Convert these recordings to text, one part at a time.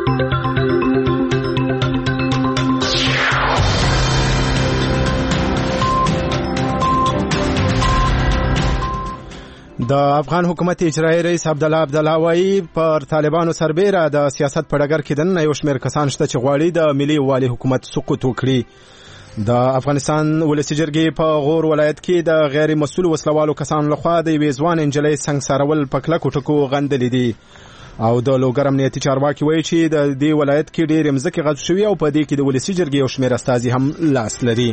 د افغان حکومت اجرایي رئیس عبدالله وایي پر طالبانو سربیره د سیاست په ډګر کې دننه یو شمېر کسان شته چې غواړي د ملي یووالي حکومت سقوط وکړي. د افغانستان ولسي جرګې په غور ولایت کې د غیر مسؤل وسلوالو کسانو لخوا د یوې ځوان نجلۍ سنګسارول په کلکو ټکو غندلې دي او د لوګر امنیتي چارواکي وایي چې د دې ولایت کې ډېرې مځکې غصب شوي او په دې کې د ولسي جرګې یو شمېر استازي هم لاس لري.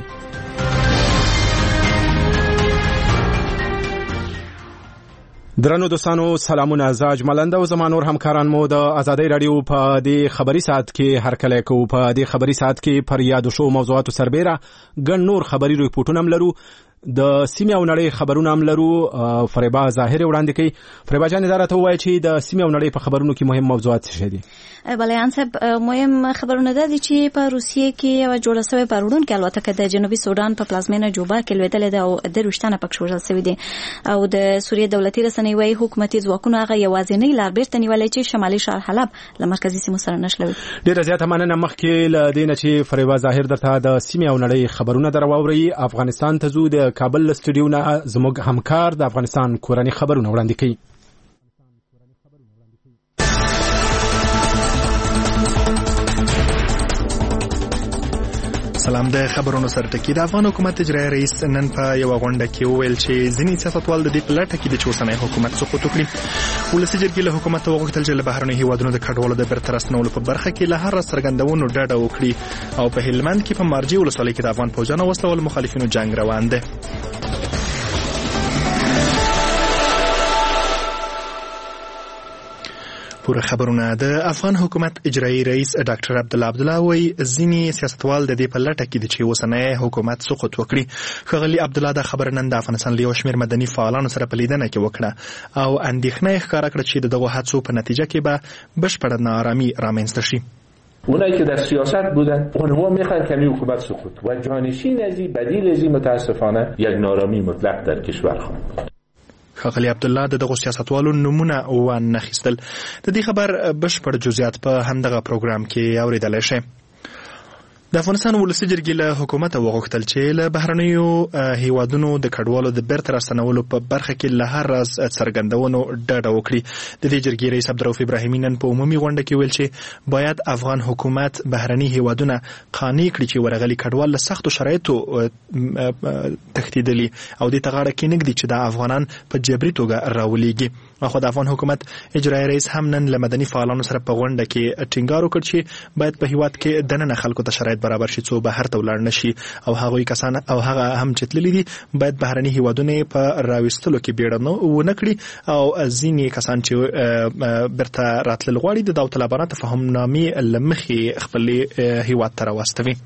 درنو دوستانو سلامونه، زه اجمل او زما نور همکاران مو د ازادۍ رادیو په دې خبري ساعت کې هرکلی کوو. په دې خبري ساعت کې پر یادو شو موضوعاتو سربیره ګڼ نور خبري ریپورټونه هم لرو، د سیمې او نړۍ خبرونه هم لرو. فریبا ظاهر وړاندې کوي. فریبا جان دا راته ووایي چې د سیمې او نړۍ په خبرونو کې مهم موضوعات څه دي؟ بله انصب مهم خبرونه دا دي چې په روسیې کې یو جوړه شوې پروړونکې الوتکه د جنوبي سودان په پلازمینه جوبا کې لوېدلې ده او 23 پکښې وژل شوي دي او د سوریې دولتي رسنۍ وایي حکومتي ځواکونو هغه یوازینۍ لار بیرته نیولې چې شمالي ښار حلب له مرکزي سیمو سره نښلوي. ډېره زیاته مننه. مخکې له دې نه چې فریبا ظاهر درته د سیمې او نړۍ خبرونه در واوري، افغانستان ته ځو. د کابل له سټوډیو نه زموږ همکار د افغانستان کورني خبرونه وړاندې کوي. سلام. د خبرونو سره ټکی. د افغان حکومت اجرایي رئیس نن په یو غونډه کې وویل چې ځینې سیاستوال د دې په لټه کې دي چې اوسنی حکومت سقوط وکړي. ولسي جرګې له حکومت وغوښتل چې له بهرنیو هیوادونو د کډوالو د بیرته راستنولو په برخه کې له هر څرګندونو ډډه وکړي او په هلمند کې په مارجې ولسوالۍ کې د افغان پوځیانو وسلوال مخالفینو جنگ روان دی. پوره خبرونه. د افغان حکومت اجرایي رئیس ډاکټر عبدالله وایي ځینې سیاستوال د دې په لټه کې دي چې اوسنی حکومت سقوط وکړي. ښاغلي عبدالله دا خبره نن د افغانستان له یو شمېر مدني فعالانو سره په لیدنه کې وکړه او اندېښنه یې ښکاره کړه چې د دغو هڅو په نتیجه کې به بشپړه ناآرامي رامنځته شي. اونایی که در سیاست بودن اونها میخوان کمی حکومت سقوط و جانشین ازی بدیل ازی متاسفانه یک نارامی مطلق در کشور خواهد. ښاغلي عبدالله دغه سیاستوالو نمونه وانخیستل. د دې خبر بشپړ جزئیات په همدغه پروګرام کې اوریدلی شئ. د افغانستان ولسي جرګې له حکومت وغوښتل چې له بهرنیو هیوادونو د کډوالو د بیرته راستنولو په برخه کې له هر راز څرګندونو ډډه وکړي. د دې جرګې رئیس عبدالرؤف ابراهیمي نن په عمومي غونډه کې ویل چې باید افغان حکومت بهرني هیوادونه قانع کړي چې ورغلي کډوال له سختو شرایطو تښتېدلي او دې ته غاړه کېنږدي چې دا افغانان په جبري توګه راولېږي. خو د افغان حکومت اجرایي رئیس هم نن له مدني فعالانو سره په غونډه کې ټینګار وکړ چې باید په هیواد کې دننه خلکو ته شرایط برابر شي څو بهر ته ولاړ نشي او هغوی کسان او هغه هم چې تللي دي باید بهرني هیوادونه په راوستلو کې بیړه ونه کړي او ځینې کسان چې بیرته راتلل غواړي د داوطلبانه تفاهمنامې له مخې خپل هیواد ته راوستوي.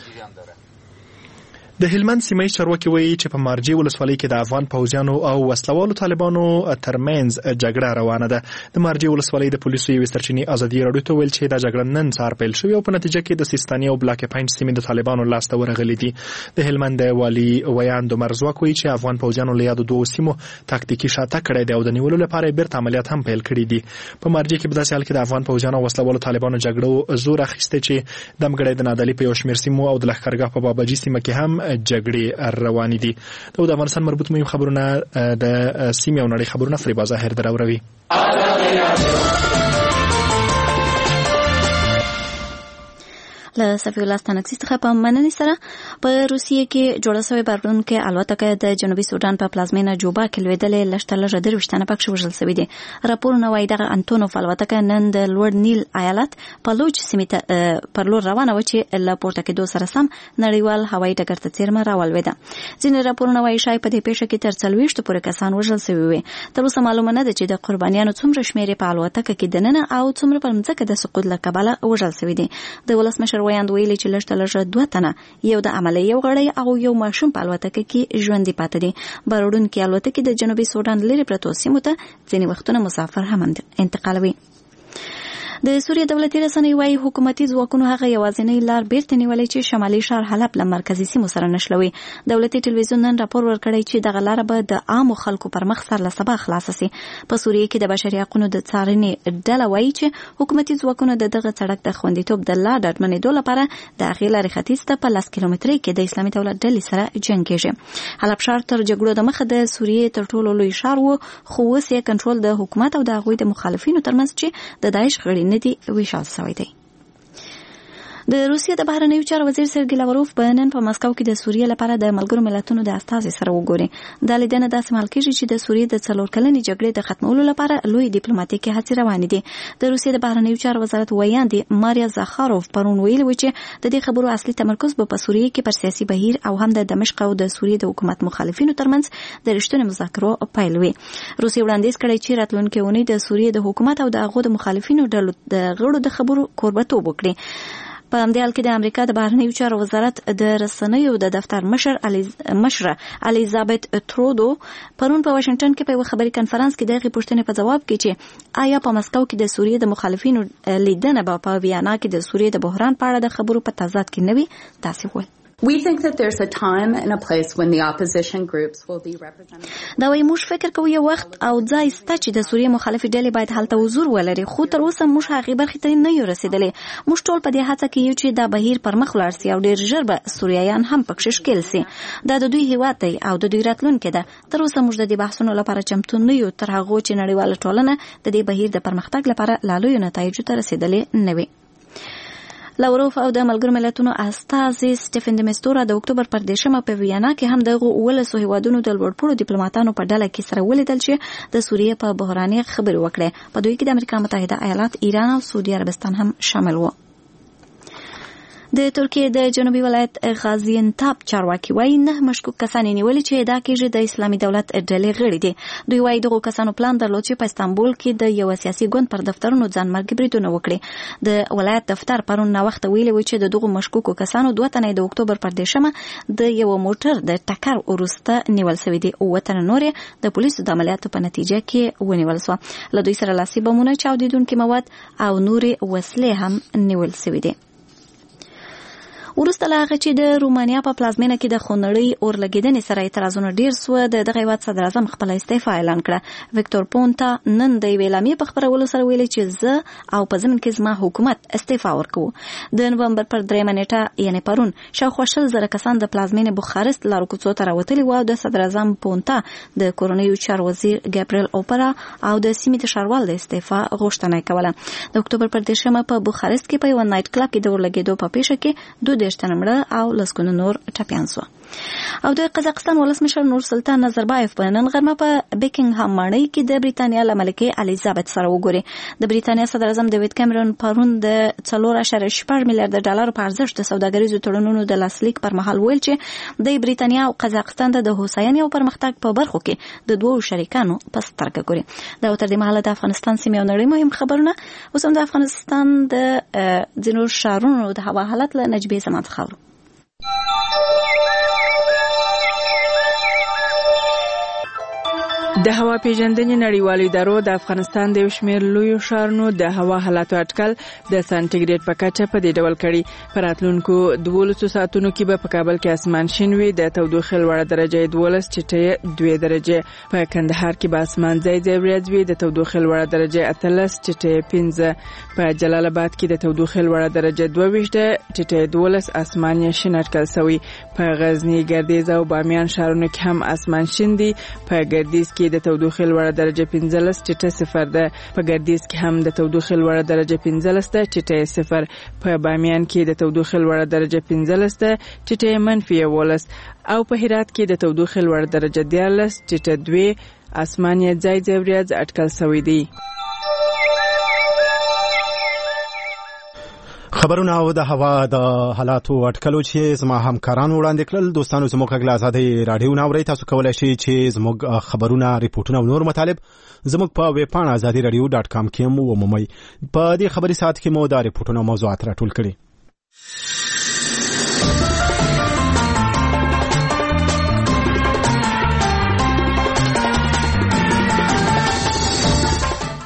د هلمند سیمه ییز چارواکي وایي چې په مارجې ولسوالۍ کې د افغان پوځیانو او وسلوالو طالبانو ترمنځ جګړه روانه ده. د مارجې ولسوالۍ د پولیسو یوې سرچینې ازادي راډیو ته ویل چې دا جګړه نن سهار پیل شوې او په نتیجه کې د سیستاني او بلاک پاینټ سیمې د طالبانو لاسته ورغلي دي. د هلمند د والي ویاند مرزواک وایي چې افغان پوځیانو له یادو دوو سیمو تاکتیکي شاتګ کړی دی او د نیولو لپاره یې بیرته عملیات هم پیل کړي دي. په مارجې کې په داسې حال کې د افغان پوځیانو او وسلوالو طالبانو جګړو زور اخیستی چې دمګړی د نادعلي په یو شمېر سیمو او د لښکرګاه په باباجي سیمه کې هم جګړې روانې دي. د افغانستان مربوط مهم خبرونه د سیمې او نړۍ خبرونه فریبا ظاهر دراوروي. له صفي الله ستانکسي څخه په مننې سره په روسیې کې جوړه شوې پروړونکې الوتکه د جنوبي سودان په پلازمینه جوبا کې لوېدلې لږ 23 پکښې وژل شوي دي. راپورونه وایي دغه انټونوف الوتکه نن د لوړ نیل ایالت پلوچ سیمې ته پر لور روانه وه چې له پورته کېدو سره سم نړیوال هوایي ډګر ته څیرمه راولوېده. ځینې راپورونه وایي شاید په دې پیښه کې تر 40 پورې کسان وژل شوي وي. تر اوسه معلومه نه ده چې د قربانیانو څومره شمېر په الوتکه کې دننه او څومره په ځمکه د سقوط له کبله وژل شوي دي. د ولسمشر ویاند ویلي چې لږ 2 تنه یو د عملیې یو غړی او یو ماشوم په الوتکه کې ژوندي پاتې دي. بارودونکې الوتکې د جنوبي سودان لرې پرتو سیمو ته ځینې وختونه مسافر هم انتقالوي. د سوریه دولتي رسنۍ وايي حکومتي ځواکونو هغه یوازینۍ لار بیرته نیولې چې شمالي ښار حلب له مرکزي سیمو سره نښلوي. دولتي ټلویزیون نن راپور ورکړی چې دغه لاره به د عامو خلکو پر مخ سر له سبا خلاصه سي. په سوریه کې د بشري حقوقو د څارنې ډله وايي چې حکومتي ځواکونو د دغه سړک د خوندیتوب د لا ډاډمنېدو لپاره د هغې لارې ختیځ ته په 10 کیلومترۍ کې د اسلامي دولت ډلې سره جنګېږي. حلب ښار تر جګړو د مخه د سوریې تر ټولو لوی ښار و، خو اوس یې کنټرول د حکومت او د هغوی د مخالفینو ترمنځ چې د داعش غړي نه دي ویشال شوی دی. د روسیې د بهرنیو چارو وزیر سرګی لاوروف په نن په مسکو کې د سوریې لپاره د ملګرو ملتونو د استازي سره وګوري. دا لیدنه داسې مهال کېږي چې د سوریې د 4 کلنې جګړې د ختمولو لپاره لوی ډیپلوماټیکي هڅې روانې دي. د روسیې د بهرنیو چارو وزارت ویاندې ماریا زاخاروف پرون ویلي و چې د دې خبرو اصلي تمرکز به په سوریې کې پر سیاسي بهیر او هم د دمشق او د سوریې د حکومت مخالفینو ترمنځ د رښتونې مذاکرو پیل وي. روسیې وړاندیز کړی چې راتلونکي اونۍ د سوریې د حکومت او د هغو د مخالفینو ډلو د غړو د خبرو کوربهتوب وکړي. په همدې حال کې د امریکا د بهرنیو چارو وزارت د رسنیو د دفتر مشره الیزابت ترودو پرون په واشنگټن کې په یو خبري کانفرنس کې دغه پوښتنې په جواب کې چې آیا په مسکو کې د سوریې د مخالفینو لیدنه به په ویانا کې د سوریې د بحران په اړه د خبرو په تضاد کې نه وي، تاسو وایي. We think that there's a time and a place when the opposition groups will be represented. دا وایي موږ فکر کوو یو وخت او ځای شته چې د سوریې مخالفې ډلې باید هلته حضور ولري، خو تر اوسه موږ هغې برخې ته نه یو رسېدلي. موږ ټول په دې هڅه کې یو چې دا بهیر پر مخ ولاړ سي او ډېر ژر به سوریایان هم پکښې ښکېل سي. دا د دوی هېواد دی او د دوی راتلونکی ده. تر اوسه موږ د دې بحثونو لپاره چمتو نه یو تر هغو چې نړیواله ټولنه د دې بهیر د پرمختګ لپاره لا لویو نتایجو ته رسېدلې نه وي. لاوروف او د ملګرو ملتونو استازي سټیفن د مستورا د اکتوبر پر 10 په ویانا کې هم دغه 11 هیوادونو د لوړپوړو ډیپلوماټانو په ډله کې سره ولیدل چې د سوریې په بحراني خبرې وکړي. په دوی کې د امریکا متحده ایالات، ایران او سعودي عربستان هم شامل وو. د ترکیې د جنوبي ولایت غازیانتاب چارواکي وایي 9 مشکوک کسان نیولي چې ادعا کېږي د اسلامي دولت ډلې غړي دي. دوی وایي دغو کسانو پلان درلود چې په استانبول کې د یو سیاسي ګوند پر دفترونو ځانمرګي بریدونه وکړي. د ولایت دفتر پرون ناوخته ویلي و چې د دغو مشکوکو کسانو 2 تنه د اکتوبر پر 10 د یو موټر د ټکر وروسته نیول شوي دي او 2 تنه نور د پولیسو د عملیاتو په نتیجه کې ونیول شو. له دوی سره لاسي بمونه، چاودیدونکي مواد او نورې وسلې هم نیول شوي دي. وروسته له هغه چې د رومانیا په پلازمینه کې د خونړۍ اورلګیدنې سره اعتراضونه ډیر سوه، د دغه هیواد صدر اعظم خپله استعفا اعلان کړه. ویکتور پونتا نن د یوې اعلامیې په خپرولو سره ویلي چې زه او په ضمن کې زما حکومت استعفا ورکوو. د نومبر پر 3 نیټه یعنې پرون شاوخوا 100,000 کسان د پلازمینې بوخارست لارو کوڅو ته راوتلي وو او د صدر اعظم پونتا د کورنیو چارو وزیر ګابریل اوپرا او د سیمې د ښاروال د استعفا غوښتنه کوله. د اکتوبر پر 10 په بوخارست کې په یو نایټ کلب کې د اورلګیدو په پیښه کې 2 تنه مړه او لسګونه نور ټپیان شو. او د قزاقستان ولسمشر نور سلطان نظربایف په نن غرمه په بیکینګهام ماڼۍ کې د بریتانیا له ملکې الیزابت سره وګوري. د بریتانیا صدر اعظم ډیوډ کیمرون پرون د 4.8 میلیارډ ډالر په ارزښت د سوداګریزو تړونونو د لاسلیک پر مهال ویل چې د بریتانیا او قزاقستان د هوساینې او پرمختګ په برخو کې د دوو شریکانو په سترګه ګوري. دا تر دې مهاله د افغانستان سیمې او نړۍ مهم خبرونه. اوس هم د افغانستان د ځینو ښارونو د هوا حالت له نجبې زمان څخه اورو. د هوا پیژندنې نړیوالو ادارو د افغانستان د یو شمېر لویو ښارونو د هوا حالاتو اټکل د سانټیګریډ په کچه په دې ډول کړي. په راتلونکو 12 ساعتونو کې به په کابل کې اسمان شین وي، د تودوخې لوړه درجه 12 چټې 2 درجه، په کندهار کې به اسمان ځای ځای وریځ وي، د تودوخې لوړه درجه 18 چټې 15، په جلال آباد کې د تودوخې لوړه درجه 22 چټې 12 اسمان یې شین اټکل شوی. په غزنی، ګردیز او بامیان ښارونو کې هم اسمان شین دي، په ګردیز کې د تودوخې لوړه درجه 15 چټه 0 ده، په ګردیز کې هم د تودوخې لوړه درجه 15 ده چټه 0، په بامیان کې د تودوخې لوړه درجه 15 ده چټه -11، او په هرات کې د تودوخې لوړه درجه 14 چټه 2 اسمان یې ځای ځای وریځ اټکل شوی دی. خبرونه او د هوا د حالاتو اټکلو چې زما همکارانو وړاندې کړل. دوستانو زموږ غږ له ازادۍ راډیو نه اورئ. تاسو کولی شئ چې زموږ خبرونه، ریپورټونه او نور مطالب زموږ په ویب پاڼه azadiradio.com کې مو ومومئ. په دې خبري ساعت کې مو دا ریپورټونه او موضوعات راټول کړي.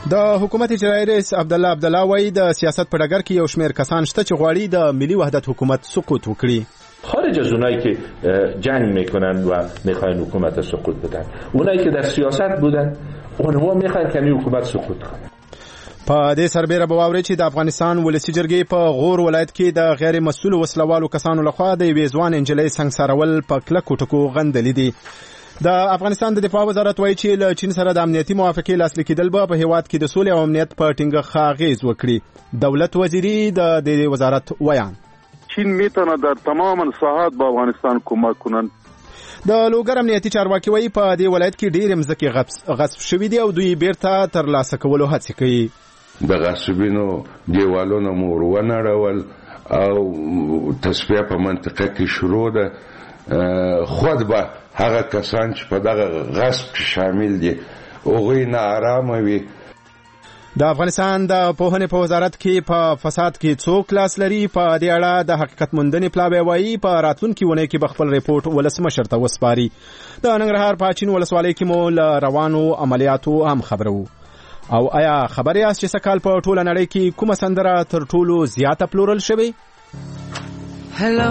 د حکومت اجرایی رئیس عبدالله عبدالله وایي د سیاست په ډګر کې یو شمېر کسان شته چې غواړي د ملي وحدت حکومت سقوط وکړي. خارج از اونایی که جنگ میکنن و میخواین حکومت سقوط بدن، اونایی که در سیاست بودن اونها میخوان که این حکومت سقوط کنه. په دې سربېره به واورئ چې د افغانستان ولسي جرګې په غور ولایت کې د غیر مسؤلو وسلوالو کسانو لخوا د یوې ځوان نجلۍ سنګسارول په کلکو ټکو غندلي دي. د افغانستان د دفاع وزارت وایي چې له چین سره د امنیتي موافقې لاسلیک کېدل به په هیواد کې د سولې او امنیت په ټینګښت اغېز وکړي. دولت وزیری د دې وزارت ویان: چین میتونه در تمام ساحات به افغانستان کمک کنند. د لوګر امنیتي چارواکي وایي په دې ولایت کې ډېرې مځکې غصب شوي دي او دوی بیرته ترلاسه کولو هڅې کوي. د غصبینو دیوالونو مو ورونړول او تصفیه په منطقه کې شروع ده. خود به هغه کسان چې په دغه غصب کې شامل دي هغوی ناارامه وي. د افغانستان د پوهنې په وزارت کې په فساد کې څوک لاس لري؟ په دې اړه د حقیقت موندنې پلاوی وایي په راتلونکي اونۍ کې به خپل ریپورټ ولسمشر ته وسپاري. د ننګرهار په اچین ولسوالۍ کې مو له روانو عملیاتو هم خبرو. او آیا خبر یاست چې سکال په ټوله نړۍ کې کومه سندره تر ټولو زیاته پلورل شوې؟ Hello,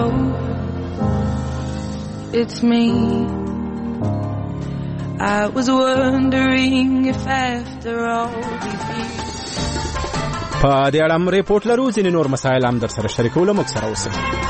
it's me. I was wondering if after all په دې اړه هم ریپورټ لرو. ځینې نور مسایل هم در سره شریکو. له موږ سره اوسئ.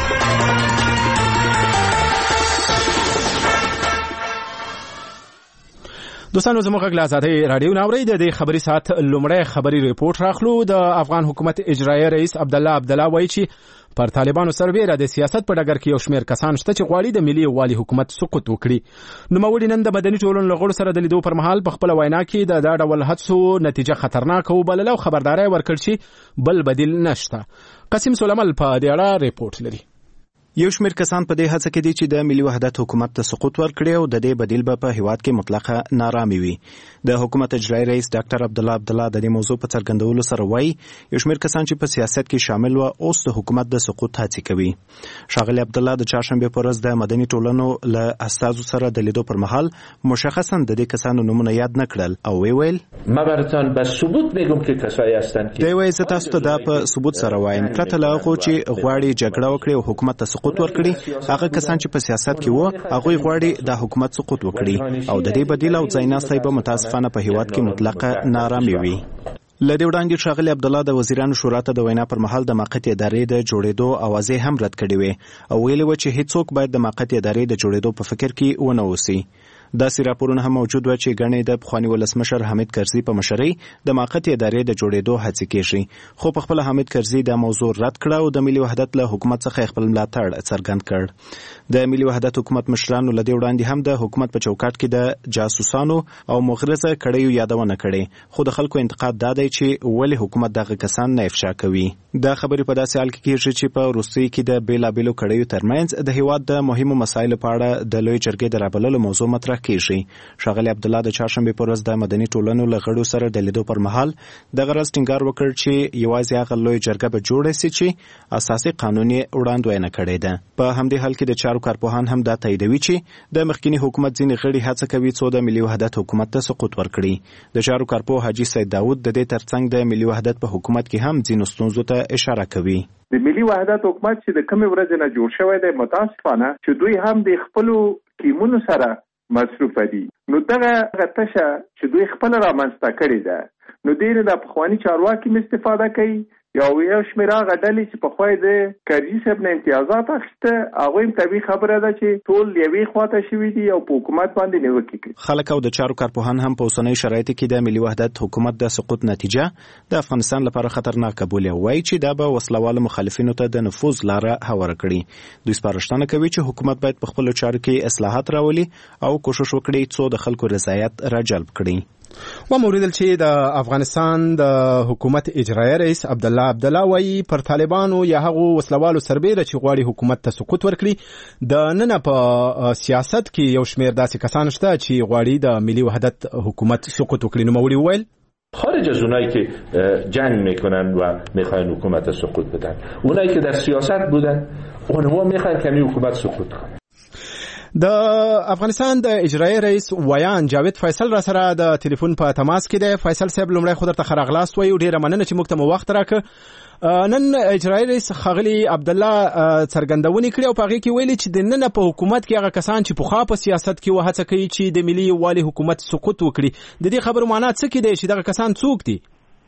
دوستانو زموږ غږ له آزادۍ راډیو نه اورئ. د دې خبري ساعت لومړی خبري ریپورټ راخلو. د افغان حکومت اجرایی رئیس عبدالله عبدالله وایي چې پر طالبانو سربېره د سیاست په ډګر کې یو شمېر کسان شته چې غواړي د ملي یووالي حکومت سقوط وکړي. نوموړي نن د مدني ټولنو له غړو سره د لیدو پر مهال په خپله وینا کې د دا ډول هڅو نتیجه خطرناکه وبلله او خبرداری ورکړ چې بل بدیل نشته. قاسم سلیمل په دې اړه ریپورټ لري. یو شمېر کسان په دې هڅه کې دي چې د ملي وحدت حکومت ته سقوط ورکړي او د دې بدیل به په هیواد کې مطلقه نارامي وي. د حکومت اجرایی رئیس ډاکټر عبدالله عبدالله د دې موضوع په څرګندولو سره وایي یو شمېر کسان چې په سیاست کې شامل و اوس د حکومت د سقوط هڅې کوي. ښاغلي عبدالله د چهارشنبې په ورځ د مدني ټولنو له استازو سره د لیدو پر مهال مشخصا د دې کسانو نومونه یاد نه کړل او ویل: ما براتون به ثبوت میگم که کسایی هستند که دوی زه تاسو ته دا په ثبوت سره وایم پرته له هغو چې غواړي جګړه وکړي او حکومت ته سقوط ورکړي. هغه کسان چې په سیاست کې وو هغه غواړي د حکومت سقوط وکړي او د دې بدیل او ځایناستي به متاسفانه په هیواد کې مطلقه نارامي وي. لدې وړاندې ښاغلي عبدالله د وزیرانو شورا ته د وینا پر مهال د موقتې ادارې د جوړېدو اوازې هم رد کړې وې او ویلي و چې هیڅوک باید د موقتې ادارې د جوړېدو په فکر کې ونه اوسي. داسې راپورونه هم موجود و چې ګڼې د پخواني ولسمشر حامد کرزي په مشرۍ د موقتې ادارې د جوړېدو هڅې کېږي، خو په خپله حامد کرزي دا موضوع رد کړه او د ملي وحدت له حکومت څخه خپل ملاتړ څرګند کړ. د ملي وحدت حکومت مشرانو له دې وړاندې هم د حکومت په چوکاټ کې د جاسوسانو او مغرضه کړیو یادونه کړې، خو د خلکو انتقاد دا دی چې ولې حکومت دغه کسان نه افشا کوي. دا خبرې په داسې حال کې کېږي چې په روسیې کې د بیلابیلو کړیو ترمنځ د هیواد د مهمو مسایلو په اړه د لوی جرګې د رابللو موضوع مطرح کېږي. ښاغلي عبدالله د چهارشنبې په ورځ د مدني ټولنو له غړو سره د لیدو پر مهال دغه راز ټینګار وکړ چې یوازې هغه لوی جرګه به جوړه سي چې اساسي قانون یې وړاندوینه کړې ده. په همدې حال کې د چارو کارپوهان هم دا تاییدوي چې د مخکینی حکومت ځینې غړي هڅه کوي څو د ملي وحدت حکومت ته سقوط ورکړي. د چارو کارپوه حاجي سید داود د دې ترڅنګ د ملي وحدت په حکومت کې هم ځینو ستونزو ته اشاره کوي. د ملي وحدت حکومت چې د کومې ورځې نه جوړ شوی دی متاسفانه چې دوی هم د خپلو ټیمونو سره مصروف دي، نو دغه تشه چې دوی خپل رامنځته کړې ده نو ډېر د پخواني چارواکي استفاده کوي یو شمېر هغه ډلې چې پخوی د کرزي صاحب نه امتیازات اخیسته هغوی هم طبیعي خبره ده چې ټول یوې خواته شوي دي او په حکومت باندې نیوکې کوي. خلک او د چارو کارپوهان هم په اوسنیو شرایطو کې د ملي وحدت حکومت د سقوط نتیجه د افغانستان لپاره خطرناکه بولي او وایي چې دا به وسلوالو مخالفینو ته د نفوذ لاره هواره کړي. دوی سپارښتنه کوي چې حکومت باید په خپلو چارو کې اصلاحات راولي او کوشش وکړي څو د خلکو رضایت راجلب کړي. و موریدل چې د افغانستان د حکومت اجرایی رئیس عبدالله عبدالله وایي پر طالبانو یا هغو وسلوالو سربیره چې غواړي حکومت ته سقوط ورکړي د نن په سیاست کې یو شمېر داسې کسان شته چې غواړي د ملي وحدت حکومت سقوط وکړي. نوموړي وویل خارج از اونایی که جنگ میکنن و میخواین حکومت سقوط بدن، اونایی که در سیاست بودن اونها میخوان که حکومت سقوط کنه. د افغانستان د اجرایي رئیس ویان جاوید فیصل را سره د ټلیفون په تماس کې دی. فیصل صاحب لومړی خو درته ښه راغلاست وایو، ډېره مننه چې موږ ته مو وخت راکړ. نن اجرایي رئیس ښاغلي عبدالله څرګندونې کړې او په هغې کې ویلي چې د نن په حکومت کې هغه کسان چې پخوا په سیاست کې هڅه کوي چې د ملي یووالي حکومت سقوط وکړي، د دې خبرو معنا څه کې دی چې دغه کسان څوک دي؟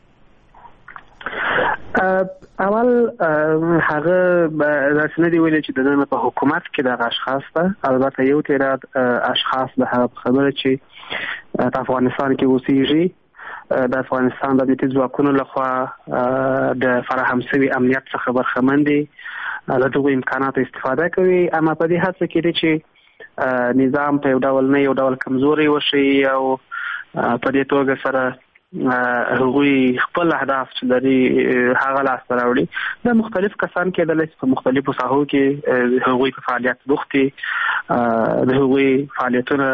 اول هغه داسې نه دی ویلي چې د نن په حکومت کې دغه اشخاص ته، البته یو تعداد اشخاص د هغه خبره چې په افغانستان کې اوسېږي د افغانستان د امنیتي ځواکونو لخوا د فراهم شوي امنیت څخه برخمن دي، له دغو امکاناتو استفاده کوي. اما په دې هڅه کې دی چې نظام په یو ډول نه یو ډول کمزوري وشي او په دې توګه سره هغوی خپل اهداف چې لري هغه لاسته راوړي. د مختلف کسان کېدلی چې په مختلفو ساحو کې هغوی په فعالیت بوخت دي، د هغوی فعالیتونه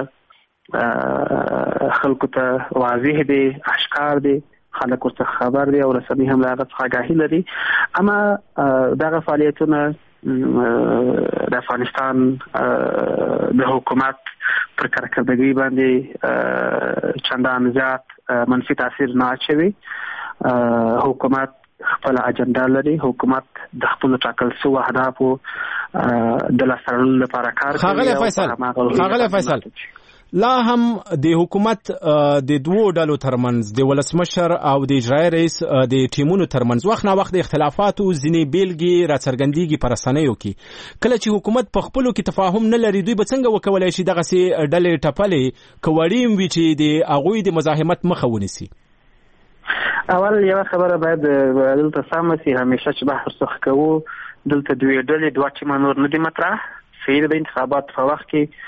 خلکو ته واضح دي، اشکار دي، خلک ورڅخه خبر دي او رسنۍ هم له هغه څخه آګاهي لري. اما دغه فعالیتونه د افغانستان د حکومت پر کارکردګۍ باندې چندان زیات منفي تاثیر نه اچوي. حکومت خپل اجنډا لري، حکومت د خپل ټاکل شوو اهدافو د لاسته راوړلو لپاره کار کوي. ښاغلی فیصل، لا هم د حکومت د دوو ډلو ترمنځ د ولسمشر او د اجرایي رئیس د ټیمونو ترمنځ وخت نا وخت د اختلافاتو ځینې بیلګې راڅرګندېږي په رسنیو کې. کله چې حکومت په خپلو کې تفاهم نه لري، دوی به څنګه وکولی شي دغسې ډلې ټپلې که وړې وي چې د هغوی د مزاحمت مخه ونیسي؟ اول یوه خبره باید دلته سمه سي، همیشه چې بحث ورڅخه کوو دلته دوې ډلې دوه ټیمه نور نه دي مطرح. صحیح د انتخابات په وخت کې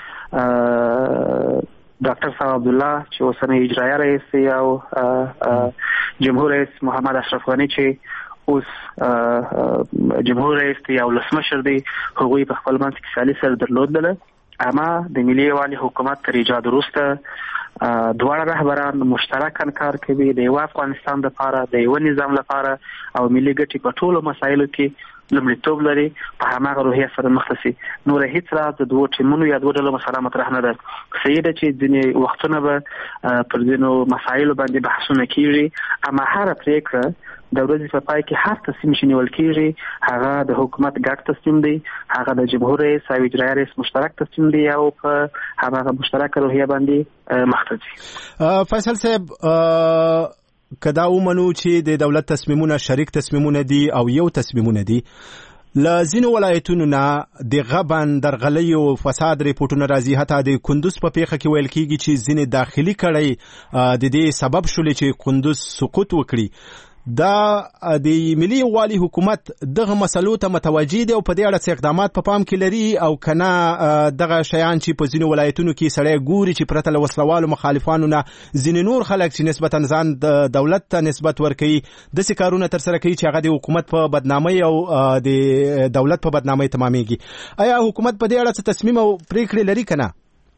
ډاکټر صاحب عبدالله چې اوسنی اجرایي رئیس دی او جمهور رئیس محمد اشرف غني چې اوس جمهور رئیس دی او ولسمشر دی، هغوی په خپل منځ کې سیالي سره درلودله. اما د ملي یووالي حکومت تر ایجاد وروسته دواړه رهبران مشترکاً کار کوي د یو افغانستان لپاره، د یو نظام لپاره او ملي ګټې په ټولو مسایلو کې لومړیتوب لري. په هماغه روحیه سره مخ ته سي. نور هیڅ راز د دوو ټیمونو یا دوو ډلو مسله مطرح نه ده. صحیح ده چې ځینې وختونه به پر ځینو مسایلو باندې بحثونه کیږي، اما هره پرېکړه د ورځې په پای کې هر تصمیم چې نیول کیږي هغه د حکومت ګډ تصمیم دی، هغه د جمهور رئیس او اجرایي رئیس مشترک تصمیم دی او په هماغه مشترکه روحیه باندې مخ ته ځي. فیصل صاحب، که دا ومنو چې د دولت تصمیمونه شریک تصمیمونه دي او یو تصمیمونه دي، له ځینو ولایتونو نه د غبن درغلۍ او فساد ریپورټونه راځي. حتی د کندوز په پیښه کې ویل کېږي چې ځینې داخلي کړۍ د دې سبب شولې چې کندوز سقوط وکړي. دا د ملي یووالي حکومت دغه مسلو ته متوجه دی او په دې اړه څه اقدامات په پام کې لري او کنه دغه شیان چې په ځینو ولایتونو کې سړی ګوري چې پرته له وسلوالو مخالفانو نه ځینې نور خلک چې نسبتا ځان د دولت ته نسبت ورکوي داسې کارونه ترسره کوي چې هغه د حکومت په بدنامۍ او د دولت په بدنامۍ تمامیږي. آیا حکومت په دې اړه څه تصمیم او پریکړې لري کنه؟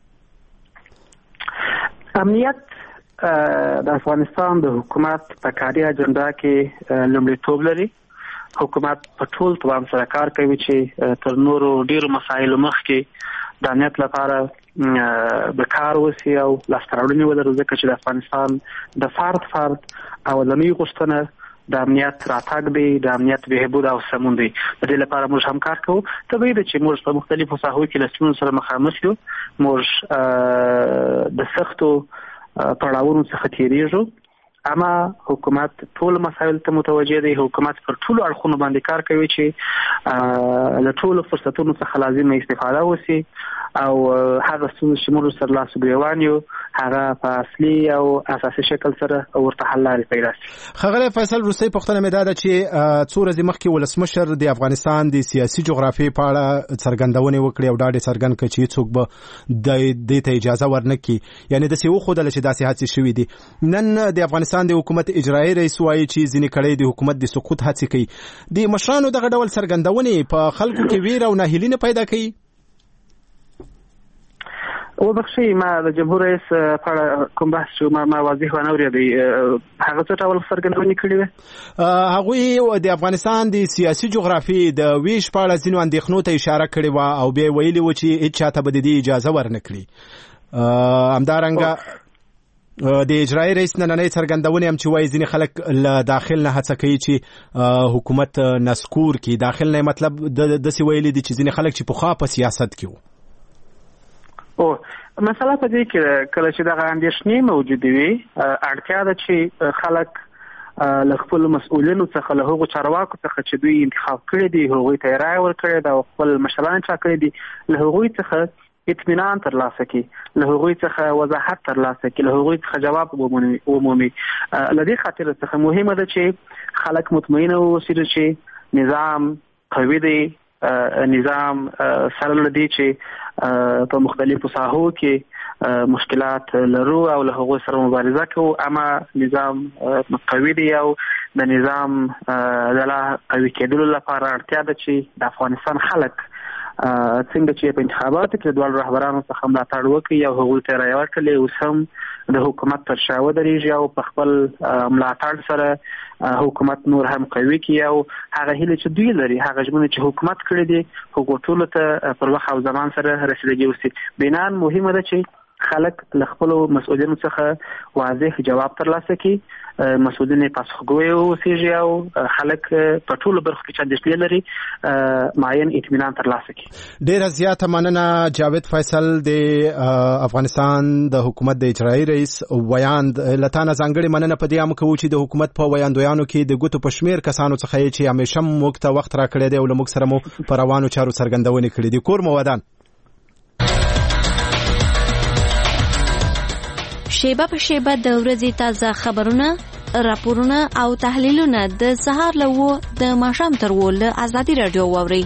امنیت د افغانستان د حکومت په کاري اجنډا کې لومړیتوب لري. حکومت په ټول توان سره کار کوي چې تر نورو ډیرو مسایلو مخکې د امنیت لپاره د کار وسی او لاسته راوړنې ولري، ځکه چې د افغانستان د فرد اولنۍ غوښتنه د امنیت راتګ دی، د امنیت بهبود او سمون دی. د دې لپاره موږ هم کار کوو. طبیعي ده چې موږ په مختلفو ساحو کې له ستونزو سره مخامخ یو. موږ د سختو پړاوونو څخه تیریږو، اما حکومت ټول مسایل ته متوجه دی. حکومت پر ټولو اړخونو باندې کار کوي چې له ټولو فرصتونو څخه لازمه استفاده وشي او هغه څه چې موږ سره لاس ګریوان یو هغه په اصلي او اساسي شکل سره ورته حل لارې پیدا شي. ښاغلی فیصل، وروستۍ پوښتنه مې دا ده چې څو ورځې مخکې ولسمشر د افغانستان د سیاسي جغرافیې په اړه څرګندونې وکړې او ډاډ یې څرګند کړ چې هېڅوک به دې ته اجازه ورنکړي، یعنې داسې وښودله چې داسې هڅې شوي دي. نن د افغانستان د حکومت اجرایي رئیس وایي چې ځینې کړۍ د حکومت د سقوط هڅې کوي. د مشرانو دغه ډول څرګندونې په خلکو کې ویره او ناهیلي نه پیدا کوي؟ وبخښئ ما د جمهور رئیس په اړه کوم بحث چې ما واضح ونه اورېدی هغه څه ډول څرګندونې کړې وې؟ هغوی د افغانستان د سیاسي جغرافي د ویش په اړه ځینو اندېښنو ته اشاره کړې وه او بیا ویلي وو چې هېڅ چاته به د دې اجازه ورنه کړي. همدارنګه د اجرایي رئیس نننۍ څرګندونې هم چې وایي ځینې خلک له داخل نه هڅه کوي چې حکومت نسکور کړي. داخل نه مطلب داسې ویلي دي چې ځینې خلک چې پخوا په سیاست کې وو. مسله په دې کې کله چې دغه اندېښنې موجودې وي اړتیا ده چې خلک له خپلو مسؤلینو څخه له هغو چارواکو څخه چې دوی انتخاب کړي دي هغوی ته یې رایه ورکړې ده او خپل مشران ټاکلي دي له هغوی څخه اطمینان ترلاسه کړي، له هغوی څخه وضاحت ترلاسه کړي، له هغوی څخه جواب ومومي. له دې خاطر څخه مهمه ده چې خلک مطمئنه واوسي چې نظام قوي دی، نظام سره لدی چې په مختلفو ساحو کې مشکلات لرو او له هغوی سره مبارزه کوو، اما نظام قوي دی او د نظام د لا قوي کېدلو لپاره اړتیا ده چې د افغانستان خلک څنګه چې په انتخاباتو کې دواړو رهبرانو څخه ملاتړ وکړي او هغوی ته رایه ورکړي اوس هم د حکومت تر شا ودرېږي او په خپل ملاتړ سره حکومت نور هم قوي کړي او هغه هیله چې دوی لري، هغه ژمنې چې حکومت کړې دي هغو ټولو ته پر وخت او زمان سره رسیدګي وسي. بنان مهمه ده چې خلک له خپلو مسؤلینو څخه واضح جواب ترلاسه کړي، مسؤلین پاسخګوی اوسېږي او خلک په ټولو برخو کې چې اندېښنې لري معین اطمینان ترلاسه کړي. ډېره زیاته مننه جاوید فیصل د افغانستان د حکومت د اجرایي رئیس ویاند. له تا نه ځانګړې مننه په دې هم کوو چې د حکومت په ویاندویانو کې د ګوتو په شمېر کسانو څخه یې چې همیشه موږ ته وخت راکړی دی او له موږ سره مو په روانو چارو څرګندونې کړې دي. کور مو ودان. شیبه په شیبه د ورځې تازه خبرونه، راپورونه او تحلیلونه د سهار له 9 د ماښام تر 10 له ازادي رادیو واورئ.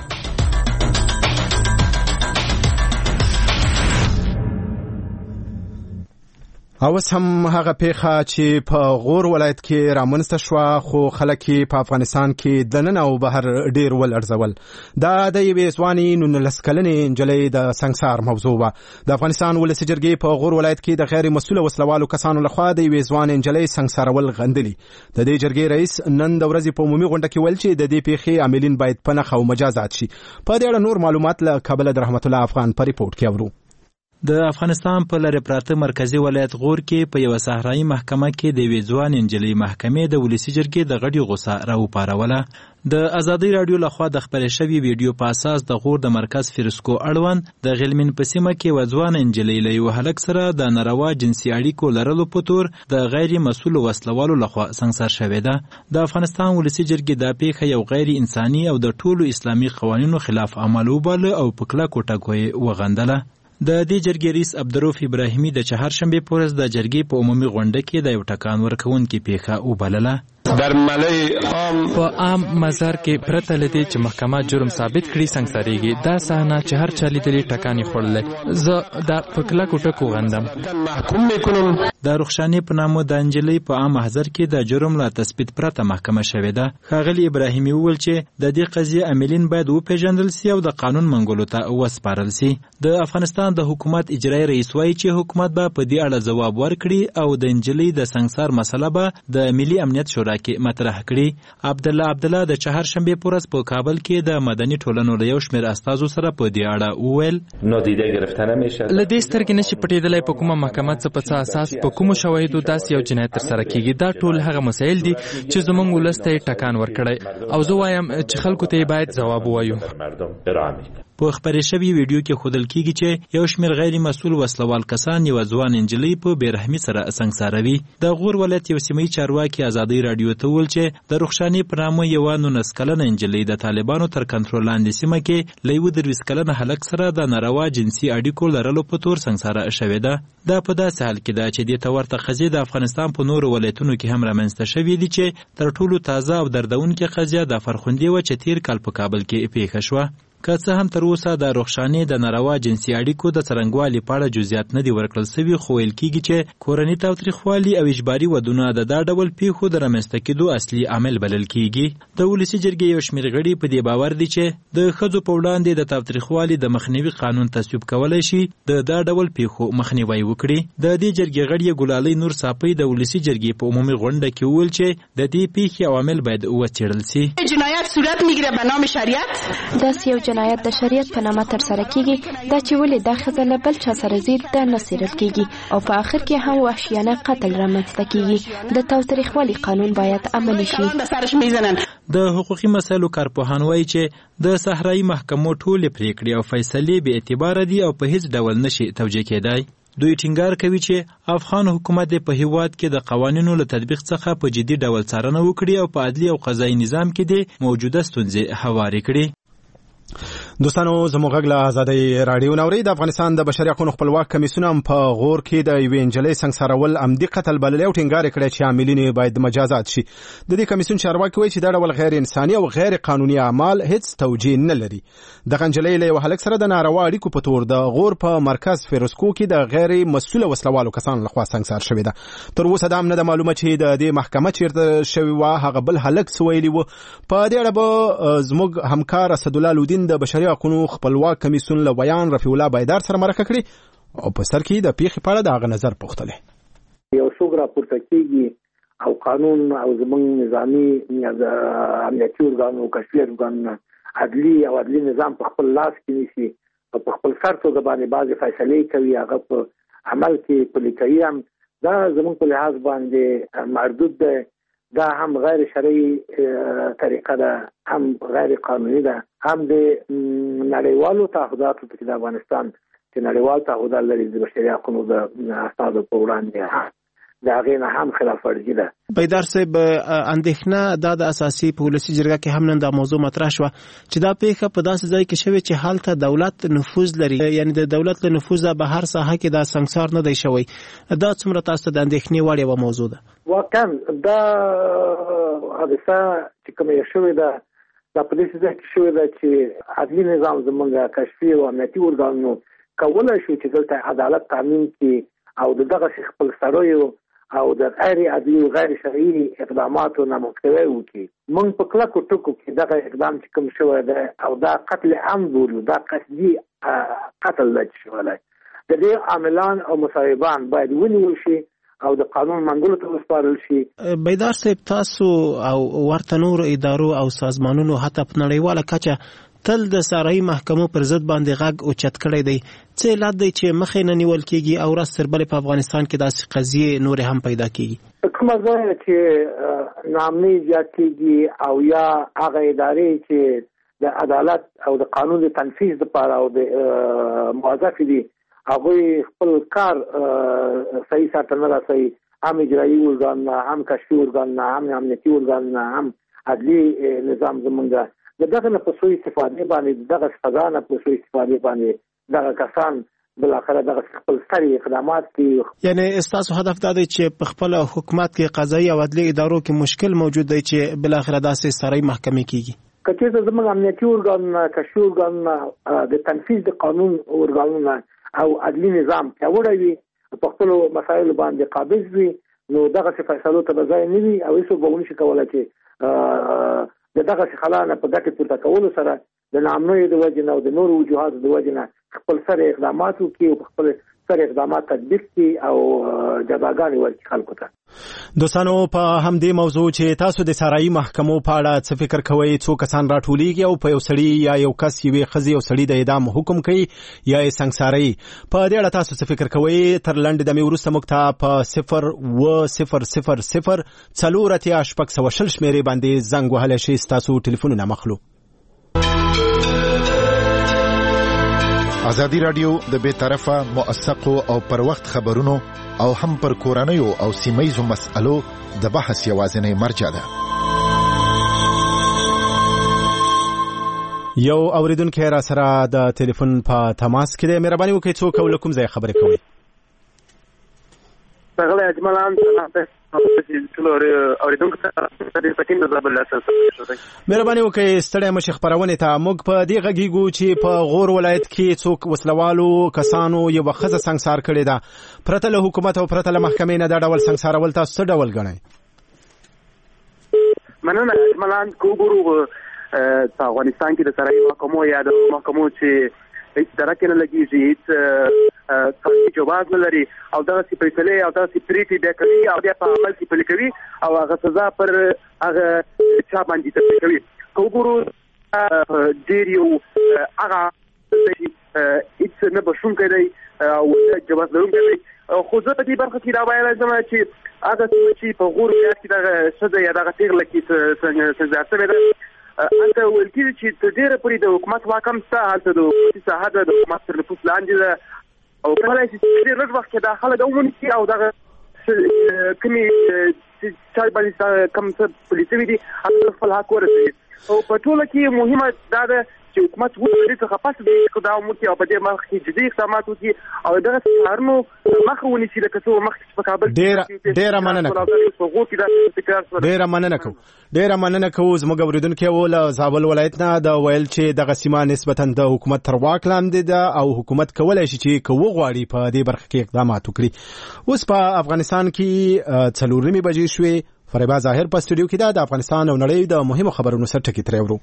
اوس هم هغه پیښه چې په غور ولایت کې رامنځته شوه خو خلک په افغانستان کې دننه او بهر ډیر ولړزول. دا د یوې ځوانې 19 کلنې نجلۍ د سنګسار موضوع وه. د افغانستان ولسي جرګې په غور ولایت کې د غیر مسؤله وسلوالو کسانو لخوا د یوې ځوانې نجلۍ سنګسارول غندلي. د دې جرګې رئیس نن د ورځې په عمومي غونډه کې ویل چې د دې پیښې عاملین باید په نښه او مجازات شي. په دې اړه نور معلومات له کابل د رحمت الله افغان په ریپورت کې اورو. د افغانستان په لری پراته مرکزی ولایت غور کې په یو صحرایي محکمه کې د وی ځوان انجلۍ محکمې د ولسی جرګې د غړي غوسه راوپاروله. د ازادي رادیو لخوا د خبرې شوی ویډیو په اساس د غور د مرکز فرسکو اړوند د غلمین په سیمه کې وځوان انجلۍ له یو هلک سره د ناروا جنسي اړیکو لرلو په تور د غیر مسؤل وسلوالو لخوا سنگسار شوې ده. د افغانستان ولسی جرګې د پیښه یو غیر انساني او د ټولو اسلامي قوانینو خلاف عمل وباله او په کلکو ټکوي وغندله. د دې جرګې رئیس عبدالرؤف ابراهیمي د چهارشنبه په ورځ د جرګې په عمومي غونډه کې د یو ټکان ورکوونکې پیښه وبلله. در ملای عام په عام مزار کې پرته لدی چې محکمه جرم ثابت کړي څنګه دا صحنه چې هر چا لیدلې ټکانې خورلې زه دا په کلکو ټکو غندم. محکوم میکنم. د رخشانې په نامه د انجلۍ په عام محضر کې د جرم لا تثبیت پرته محکمه شوې ده. ښاغلي ابراهیمي وویل چې د دې قضیې عاملین باید وپېژندل سي او د قانون منګولو ته وسپارل سي. د افغانستان د حکومت اجرایي رئیس وایي چې حکومت به په دې اړه ځواب ورکړي او د انجلۍ د سنگسار مسله به د ملي امنیت شورا کې مطرح کړي. عبدالله د چهارشنبه په ورځ په کابل کې د مدني ټولنو له یو شمېر استازو سره په دې اړه وویل نادیده گرفته نمیشه. له دې سترګې نشي پټېدلی په کومه محکمه څه په څه اساس په کومو شواهدو داسې یو جنایت ترسره کیږي. دا ټول هغه مسایل دي چې زموږ ولس ته ټکان ورکړی او زه وایم چې خلکو ته باید ځواب ووایو. په خبرې شوی ویډیو کې ښودل کیږي چې یو شمېر غیر مسؤل وسلوال کسان یو ځوان انجلۍ په بېرحمۍ سره سنګساروي. د غور ولایت یو سیمه‌یي چارواکي ازادي رادیو ته وویل چې د رخشانې په نامه یوه 19 کلنه انجلۍ د طالبانو تر کنټرول لاندې سیمه کې له یوه 23 کلنه هلک سره د ناروا جنسي اړیکو لرلو په تور سنګساره شوې ده. دا په داسې حال کې ده چې دې ته ورته قضیې د افغانستان په نورو ولایتونو کې هم رامنځته شوې دي چې تر ټولو تازه او دردونکې قضیه د فرخندې وه چې تیر کال په کابل کې پیښه شوه. که څه هم تر اوسه د رخصانې د ناروا جنسي اړیکو د څرنګوالي په اړه جزئیات نه دي ورکړل سوي، خو ویل کیږي چې کورني تاوتریخوالي او اجباري ودونه د دا ډول پیښو د رامنځته کېدو اصلي عامل بلل کیږي. د ولسي جرګې یو شمېر غړي په دې باور دي چې د ښځو په وړاندې د تاوتریخوالي د مخنیوي قانون تصویب کولی شي د دا ډول پیښو مخنیوی وکړي. د دې جرګې غړي ګلالۍ نور صافۍ د ولسي جرګې په عمومي غونډه کې وویل چې د دې پیښې عوامل باید وڅېړل سي. جنایت صورت میگیره به نام شریعت. داسې یو جنایت د شریعت په نامه ترسره کیږي دا چې ولې دا ښځه له بل چا سره زید دا نه څېړل کیږي او په آخر کې هم وحشیانه قتل رامنځته کیږي. د تاوتریخوالي قانون باید عملي شي. د حقوقي مسایلو کارپوهان وایي چې د صحرایي محکمو ټولې پریکړې او فیصلې بې اعتباره دي او په هیڅ ډول نشي توجیه کېدای. دوی ټینګار کوي چې افغان حکومت په هیواد کې د قوانینو له تطبیق څخه په جدي ډول څارنه وکړي او په عدلي او قضایي نظام کې د موجوده ستونزې هوارې کړي. دوستانو زموږ غږ له ازادۍ راډیو نوري. د افغانستان د بشري حقوقو خپلواک کمیسیون هم په غور کې د یوې نجلۍ سنګسارول عمدي قتل بللی او ټینګار کړی چې عاملین باید مجازات شي. د دې کمیسیون چارواکي وایي چې دا ډول غیر انساني او غیر قانوني اعمال هیڅ توجیه نه لري. دغه نجلۍ له یو هلک سره د ناروا اړیکو په تور د غور په مرکز فیروزکو کې د غیر مسؤل وسلوالو کسانو لخوا سنګسار شوې ده. تر اوسه دا هم نه ده معلومه چې د دې محکمه چیرته شوې وه، هغه بل هلک څه ویلي وو. په دې اړه به زموږ همکار اسدالله لودین د بشري حقوقو خپلواک کمیسیون له بیان رفیع الله بایدار سره مرکه کړې او په سر کې د پیښې په اړه د هغه نظر پوښتلی. یو څوک راپورته کېږي او قانون او زموږ نظامي امنیتي ارګانو کشفي ارګانونه عدلي او عدلي نظام په خپل لاس کې نیسي او په خپل سر توګه باندې بعضې فیصلې کوي، هغه په عمل کې پلي کوي، هم دا زموږ په لحاظ باندې مردود ده. دا هم غیر شرعي طریقه ده، هم غیر قانوني ده، هم د نړیوالو تعهداتو چې د افغانستان چې نړیوال تعهدات لري د بشري حقوقو د اسنادو په وړاندې د هغې نه هم خلاف ورزي ده. بیدار صاحب، اندېښنه دا د اساسي په ولسي جرګه کې هم نن دا موضوع مطرح شوه چې دا پیښه په داسې ځای کې شوې چې هلته دولت نفوذ لري، یعنی د دولت له نفوذه به هر ساحه کې دا سنګسار نه دی شوی. دا څومره تاسو ته د اندېښنې وړ یوه موضوع ده؟ واقعا دا حادثه چې کومه شوې ده دا په داسې ځای کې شوې ده چې عدلي نظام زموږ کشفي او امنیتي ارګانونو کولی شو چې دلته عدالت تامین کړي او دغسې خپل سړیو او د غیر عدلي او غیر شرعي اقداماتو نه مخنیوی وکړي. موږ په کلکو ټکو کې دغه اقدام چې کوم شوی دی او دا قتل عام بولو، دا قصدي قتل دی چې شوی دی. د دې عاملان او مصاحبان باید ونیول شي او د قانون منګولو ته وسپارل شي. بیدار صاحب، تاسو او ورته نور ادارو او سازمانونو حتی په نړیواله کچه تل د صحرایي محکمو پر ضد باندې غږ اوچت کړی دی. څه علت دی چې مخې نه نیول کېږي او ورځ تر بلې په افغانستان کې داسې قضیې نورې هم پیدا کېږي؟ په کومه ځای چې ناامني زیاتېږي او یا هغه ادارې چې د عدالت او د قانون د تنفیذ لپاره او د موظفې دي هغوی خپل کار صحیح سرته نه رسوي، هم اجرایي ارګانونه، هم کشفي ارګانونه، هم امنیتي ارګانونه، هم عدلي نظام زمونږ د دغه نه په سوء استفادې باندې دغه فضا نه په سوء استفادې باندې دغه کسان بالاخره دغه خپل سترې اقدامات کوي. یعنی ستاسو هدف دا دی چې په خپل حکومت کې قضایي او عدلي ادارو کې مشکل موجود دی چې بالاخره داسې صحرایي محکمې کېږي؟ که چېرته زموږ امنیتي ارګانونه، کشفي ارګانونه، د تنفیذ د قانون ارګانونه او عدلي نظام پیاوړی وي، په خپلو مسایلو باندې قابض وي، نو دغسې فیصلو ته به ځای نه وي او هېڅوک به ونشي کولی چې د دغسې خلا نه په ګټې پورته کولو سره د ناامنیو د وجې نه او د نورو وجوهاتو د وجې نه خپل سره اقدامات وکړي او خپل سره اقدامات تطبیق کړي او جزاګانې ورکړي خلکو ته. دوستانو، په همدې موضوع چې تاسو د صحرایي محکمو په اړه څه فکر کوئ، څو کسان راټولیږي او په یو سړي یا یو کس یوې ښځې یو سړي د اعدام حکم کوي یا یې سنګساروي، په دې اړه تاسو څه فکر کوئ؟ تر لنډې دمې وروسته موږ ته په 02000 شمېرې باندې زنګ وهلی شئ، ستاسو ټلیفونونه مخلو. ازادي راډیو د بې طرفه، موثقو او پر وخت خبرونو او هم پر کورنیو او سیمه‌یزو مسألو د بحث یوازینی مرجع ده. یو اوریدونکی را سره د ټلیفون په تماس کې دی. مهرباني وکړئ څوک او له کوم ځای خبرې کوئ؟ څنګه اجملان مهرباني وکړئ ستړی مشي خپرونې ته. موږ په دې غږیږو چې په غور ولایت کې څوک وسلوالو کسانو یو ښځه سنګسار کړې ده. پرته له حکومت او پرته له محکمې نه دا ډول سنګسارول تاسو څه ډول ګڼئ؟ مننه. اجملان که وګورو په افغانستان کې د سرحدي محکمو یا د محکمو چې هیڅ درک نه لګیږي، هیڅ قانوني جواز نه لري او دغسې فیصلې او دغسې پریکړې بیا کوي او بیا په عمل کې پلي کوي او هغه سزا پر هغه چا باندې تطبیق کوي. که وګورو ډېر یو هغه هیڅ نه بښونکی دی او جواز لرونکی دی. خو زه په دې برخه کې دا ویلی ځم چې هغه څه چې په غور ولایت کې دغه ښځه یا دغه پېغله کې سنګسار شوې ده، هلته ویل کېږي چې تر ډېره پورې د حکومت واک هم شته، هلته د حکومتي ساحه ده، د حکومت تر نفوذ لاندې ده او کولی شي چې ډېر لږ وخت کې دا خلک ومني او دغه کومې چا باندې کوم څه پلي شوي دي هغه خپل حق ورسوي. او په ټوله کې مهمه دا ده چې حکومت ولې څخه پس د اقدام وکړي او په دې مخ کې جدي اقدامات وکړي او دغه کارونو مخه ونیسي لکه څو مخکې په کابل ډېره مننه کوو. زموږ اورېدونکي وو له زابل ولایت نه د ویل چې دغه سیمه نسبتا د حکومت تر واک لاندې ده او حکومت کولی شي چې که وغواړي په دې برخه کې اقدامات وکړي. اوس په افغانستان کې 4 بجې شوې. فریبا ظاهر په سټوډیو کې ده. د افغانستان او نړۍ د مهمو خبرونو سر ټکي ترې اورو.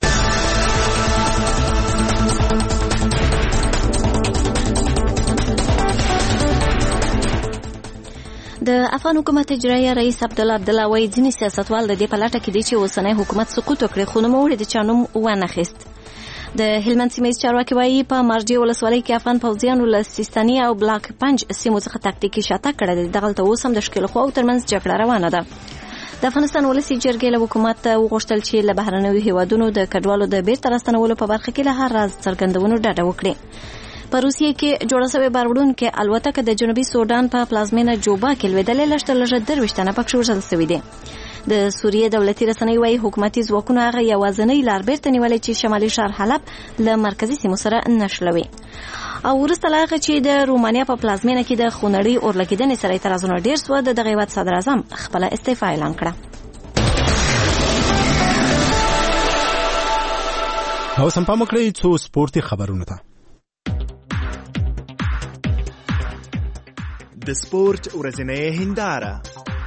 د افغان حکومت اجرایه رئیس عبدالله وایي ځینې سیاستوال د دې په لټه کې دي چې اوسنی حکومت سقوط وکړي، خو نوموړي د چا نوم وانخیست. د هلمند سیمه ییز چارواکي وایي په مارجې ولسوالۍ کې افغان پوځیانو له سیستاني او بلاک 5 سیمو څخه تاکتیکي شاتګ کړی دی. دغلته اوس هم د ښکېلو خواو ترمنځ جګړه روانه ده. د افغانستان ولسي جرګې له حکومت وغوښتل چې له بهرنیو هیوادونو د کډوالو د بیرته راستنولو په برخه کې له هر راز څرګندونو ډډه وکړي. په روسیې کې جوړه شوې باربړونکې الوتکه د جنوبي سودان په پلازمینه جوبا کې لوېدلې، لږ 23 تنه پکښې وژل شوي دي. د سوریې دولتي رسنۍ وایي حکومتي ځواکونو هغه یوازینی لار بیرته نیولې چې شمالي ښار حلب له مرکزي سیمو سره نښلوي. او وروسته له هغه چې د رومانیا په پلازمینه کې د خونړۍ اورلګیدنې سره اعتراضونه ډېر سوه، د دغه هېواد صدر اعظم خپله استعفا اعلان کړه. اوس هم پام وکړئ څو سپورتي خبرونو ته. د سپورت ورځنۍ هنداره.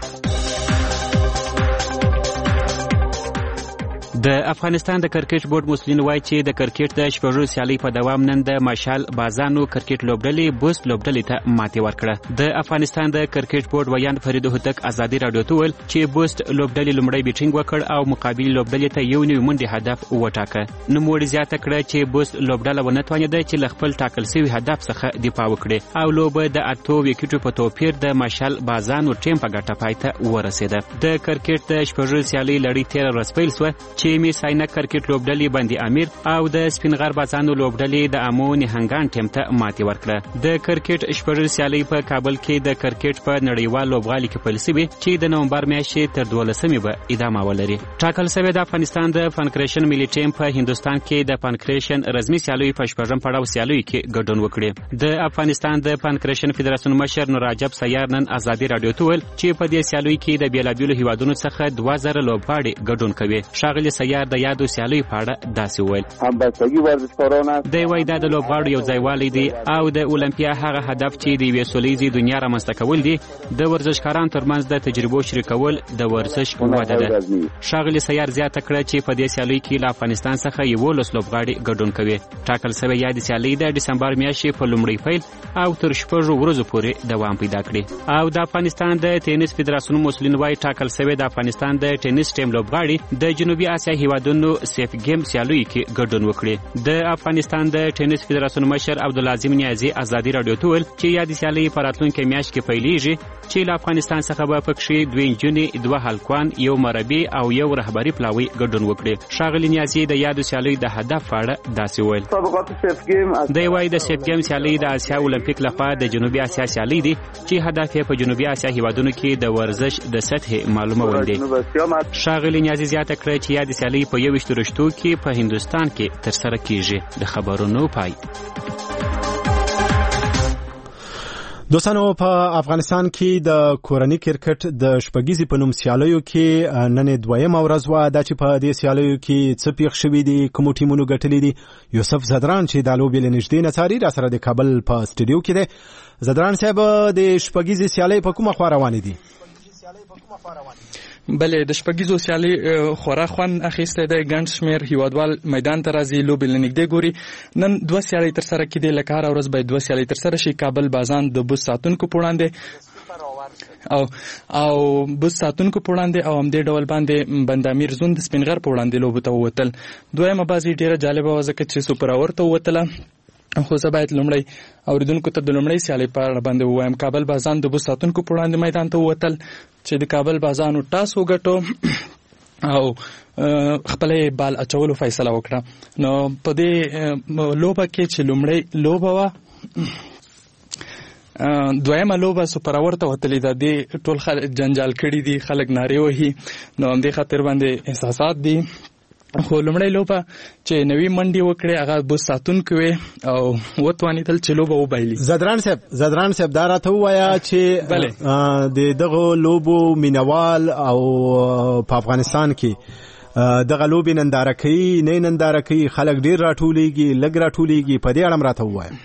د افغانستان د کرکټ بورډ مسؤلین وایي چې د کرکټ د شپږو سیالۍ په دوام نن د مشال بازانو کرکټ لوبډلې بوست لوبډلې ته ماتې ورکړه. د افغانستان د کرکټ بورډ ویان فرید هوتک ازادي رادیو ته ویل چې بوست لوبډلې لومړی بیټینګ وکړ او مقابل لوبډلې ته یو نوی منډي هدف وټاکه. نوموړي زیاته کړه چې بوست لوبډله ونه توانېده چې له خپل ټاکل شوي هدف څخه دفاع وکړي او لوبه د 8 وکټو په توپیر د مشال بازانو ټیم په ګټه پای ته ورسېده. د کرکټ د شپږو سیالۍ لړۍ 13 ورځ پیل شوه چې میساینه کرکټ لوبډلې باندې امیر او د سپینغر بازانو لوبډلې د امو نهنګان ټیم ته ماتې ورکړه. د کرکټ شپږو سیالۍ په کابل کې د کرکټ په نړیوال لوبغالي کې پیل شوې چې د نومبر میاشتې تر 12مې به ادامه ولري. ټاکل شوی د افغانستان د پانکریشن ملي ټیم په هندستان کې د پانکریشن رسمي سیالیو په شپږم پړاو سیالیو کې ګډون وکړي. د افغانستان د پانکریشن فدراسیون مشر نور عجب سیار نن ازادي رادیو ته ویل چې په دې سیالیو کې د بیلابیلو هیوادونو څخه 2000 لوبغاړي ګډون کوي. ښاغلي سیار د یادو سیالیو په اړه داسې ویل. د وای د لوبغاړو یو ځایوالی دی او د اولمپیا هغه هدف چې د یوې سولیزې دنیا رامنځته کول دي. د ورزشکارانو ترمنځ د تجربو شریکول د ورزش وده ده. ښاغلي سیار زیاته کړه چې په دې سیالیو کې له افغانستان څخه 11 لوبغاړي ګډون کوي. ټاکل شوی یاد سیالۍ د ډسمبر میاشتې په لومړي پیل او تر 6 ورځو پورې دوام پیدا کړي. او د افغانستان د ټینس فدراسیون مسؤلین وايي ټاکل شوی د افغانستان د ټینس ټیم لوبغاړي د جنوبي اسیا هیوادونو سیف گیم سیالیو کې ګډون وکړي. د افغانستان د ټینس فدراسیون مشر عبدالعظیم نیازی ازادي رادیو ته ویل چې یاد سیالۍ په راتلونکي میاشت کې پیلېږي چې له افغانستان څخه به پکښې 2 نجونې، 2 هلکان، 1 مربي او 1 رهبري پلاوی ګډون وکړي. ښاغلي نیازی د یادو سیالیو د هدف په اړه داسې ویل. دی وایي د سیف گیم سیالۍ د اسیا اولمپیک لخوا د جنوبي اسیا سیالۍ دي چې هدف یې په جنوبي اسیا هیوادونو کې د ورزش د سطحې معلومول دي. ښاغلي نیازی زیاته کړه چې یاد سیالۍ په 21 رشتو کې په هندستان کې ترسره کیږي. د خبرونو پای. دوستانو په افغانستان کې د کورني کرکټ د شپږیزې په نوم سیالیو کې نن دویمه ورځ وه دا چې په دې سیالیو کې څه پیښ شوي دي کومو ټیمونو ګټلي دي یوسف زدران چې دا لوبې له نږدې نه څاري راسره د کابل په سټوډیو کې دی زدران صاحب د شپږیزې سیالۍ په کومه خوا روانې دي بلې د شپږیزو سیالۍ خورا خوند اخیستی دی ګڼ شمېر هیوادوال میدان ته راځي لوبې له نږدې ګوري نن دوه سیالۍ ترسره کېدې لکه هره ورځ باید دوه سیالۍ ترسره شي کابل بازان د بوس ساتونکو په وړاندې او بوس ساتونکو په وړاندې او همدې ډول باندې بندامیر زون د سپین غر په وړاندې لوبو ته ووتل دویمه بازي ډېره جالبه وه ځکه چې سوپر اوور ته ووتله خو زه باید لومړی اوریدونکو ته د لومړۍ سیالۍ په اړه باندې ووایم کابل بازان د بوس ساتونکو په وړاندې میدان ته ووتل چې د کابل بازانو ټاس وګټو او خپل بال اچولو فیصله وکړه نو په دې لوبه کې چې لومړی لوبه وه دویمه لوبه سوپر اوور ته وتلې ده دې ټول خلک جنجال کړي دي خلک نارې وهي نو همدې خاطر باندې احساسات دي خو لومړی لوبه چې نوې منډې وکړې هغه بوس ساتونکو وې او وتوانېدل چې لوبه وبایلي زدران صاحب دا راته ووایه چې د دغو لوبو مینوال او په افغانستان کې دغه لوبې ننداره کوي نه ننداره کوي خلک ډېر راټولیږي لږ راټولیږي په دې اړه هم راته ووایه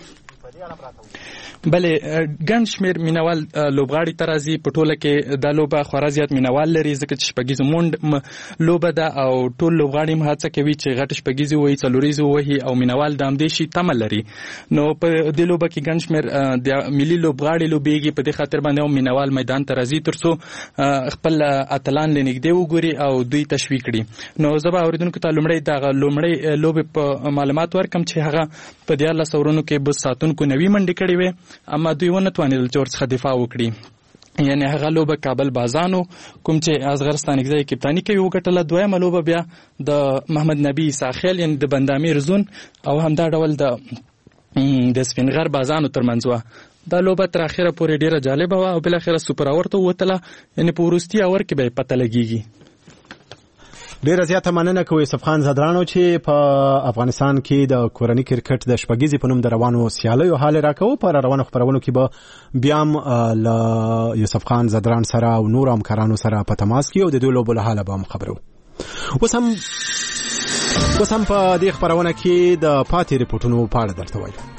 بلې ګڼ شمېر مینوال لوبغاړي ته راځي په ټوله کې دا لوبه خورا زیات مینوال لري ځکه چې شپږیزو مونډ لوبه ده او ټول لوبغاړي هم هڅه کوي چې غټ شپږیزې ووهي څلوریزې ووهي او مینوال د همدې شي تمه لري نو په دې لوبه کې ګڼ شمېر د ملي لوبغاړي لوبېږي په دې خاطر باندې هم مینوال میدان ته راځي تر څو خپل اتلان له نږدې وګوري او دوی تشویق کړي نو زه به اورېدونکو ته لومړۍ لوبې په معلومات ورکړم چې هغه په 14 اورونو کې بوس ساتونکو نوې منډې کړې وې اما دوی ونه توانېدل چې ورڅخه دفاع وکړي یعنی هغه لوبه کابل بازانو کوم چې اصغر ستانکزی کپتانی کوي وګټله دویمه لوبه بیا د محمد نبی ساخیل یعنی د بندامیر زون او همدا ډول د سپینغر بازانو ترمنځ وه دا لوبه تر اخره پورې ډیره جالبه وه او بالاخره سوپر اوور ته ووتله یعنی په وروستي اوور کې به یې پته لګېږي ډیره زیاته مننه کوي یوسف خان زدرانو چې په افغانستان کې د کورني کرکټ د شپږیزې په نوم د روانو سیالیو حال راکوو په روانو خپرونو کې به بیا هم له یوسف خان زدران سره او نورو همکارانو سره په تماس کې او د دوی لوبو له حاله به هم خبرو اوس هم په دې خپرونه کې د پاتې ریپورټونو په اړه درته وایو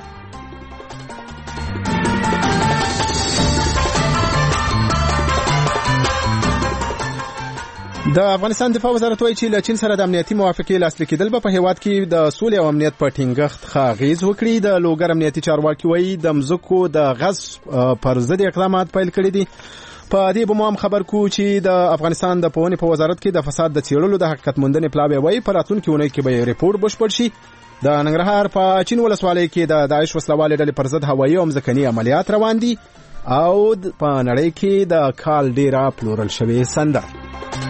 د افغانستان دفاع وزارت وایي چې له چین سره د امنیتي موافقې لاسلیک کېدل به په هیواد کې د سولې او امنیت په ټینګښت ښه اغېز وکړي د لوګر امنیتي چارواکي وایي د مځکو د غصب پر ضد اقدامات پیل کړي دي په دې به مو هم خبر کو چې د افغانستان د پوهنې په وزارت کې د فساد د څېړلو د حقیقت موندنې پلاوی وایي په راتلونکي اونۍ کې به ریپورټ بشپړ شي د ننګرهار په چین ولسوالۍ کې د داعش وسلوالې ډلې پر ضد هوایي او مځکني عملیات روان دي او په نړۍ کې د کال ډیره پلورل شوې سندره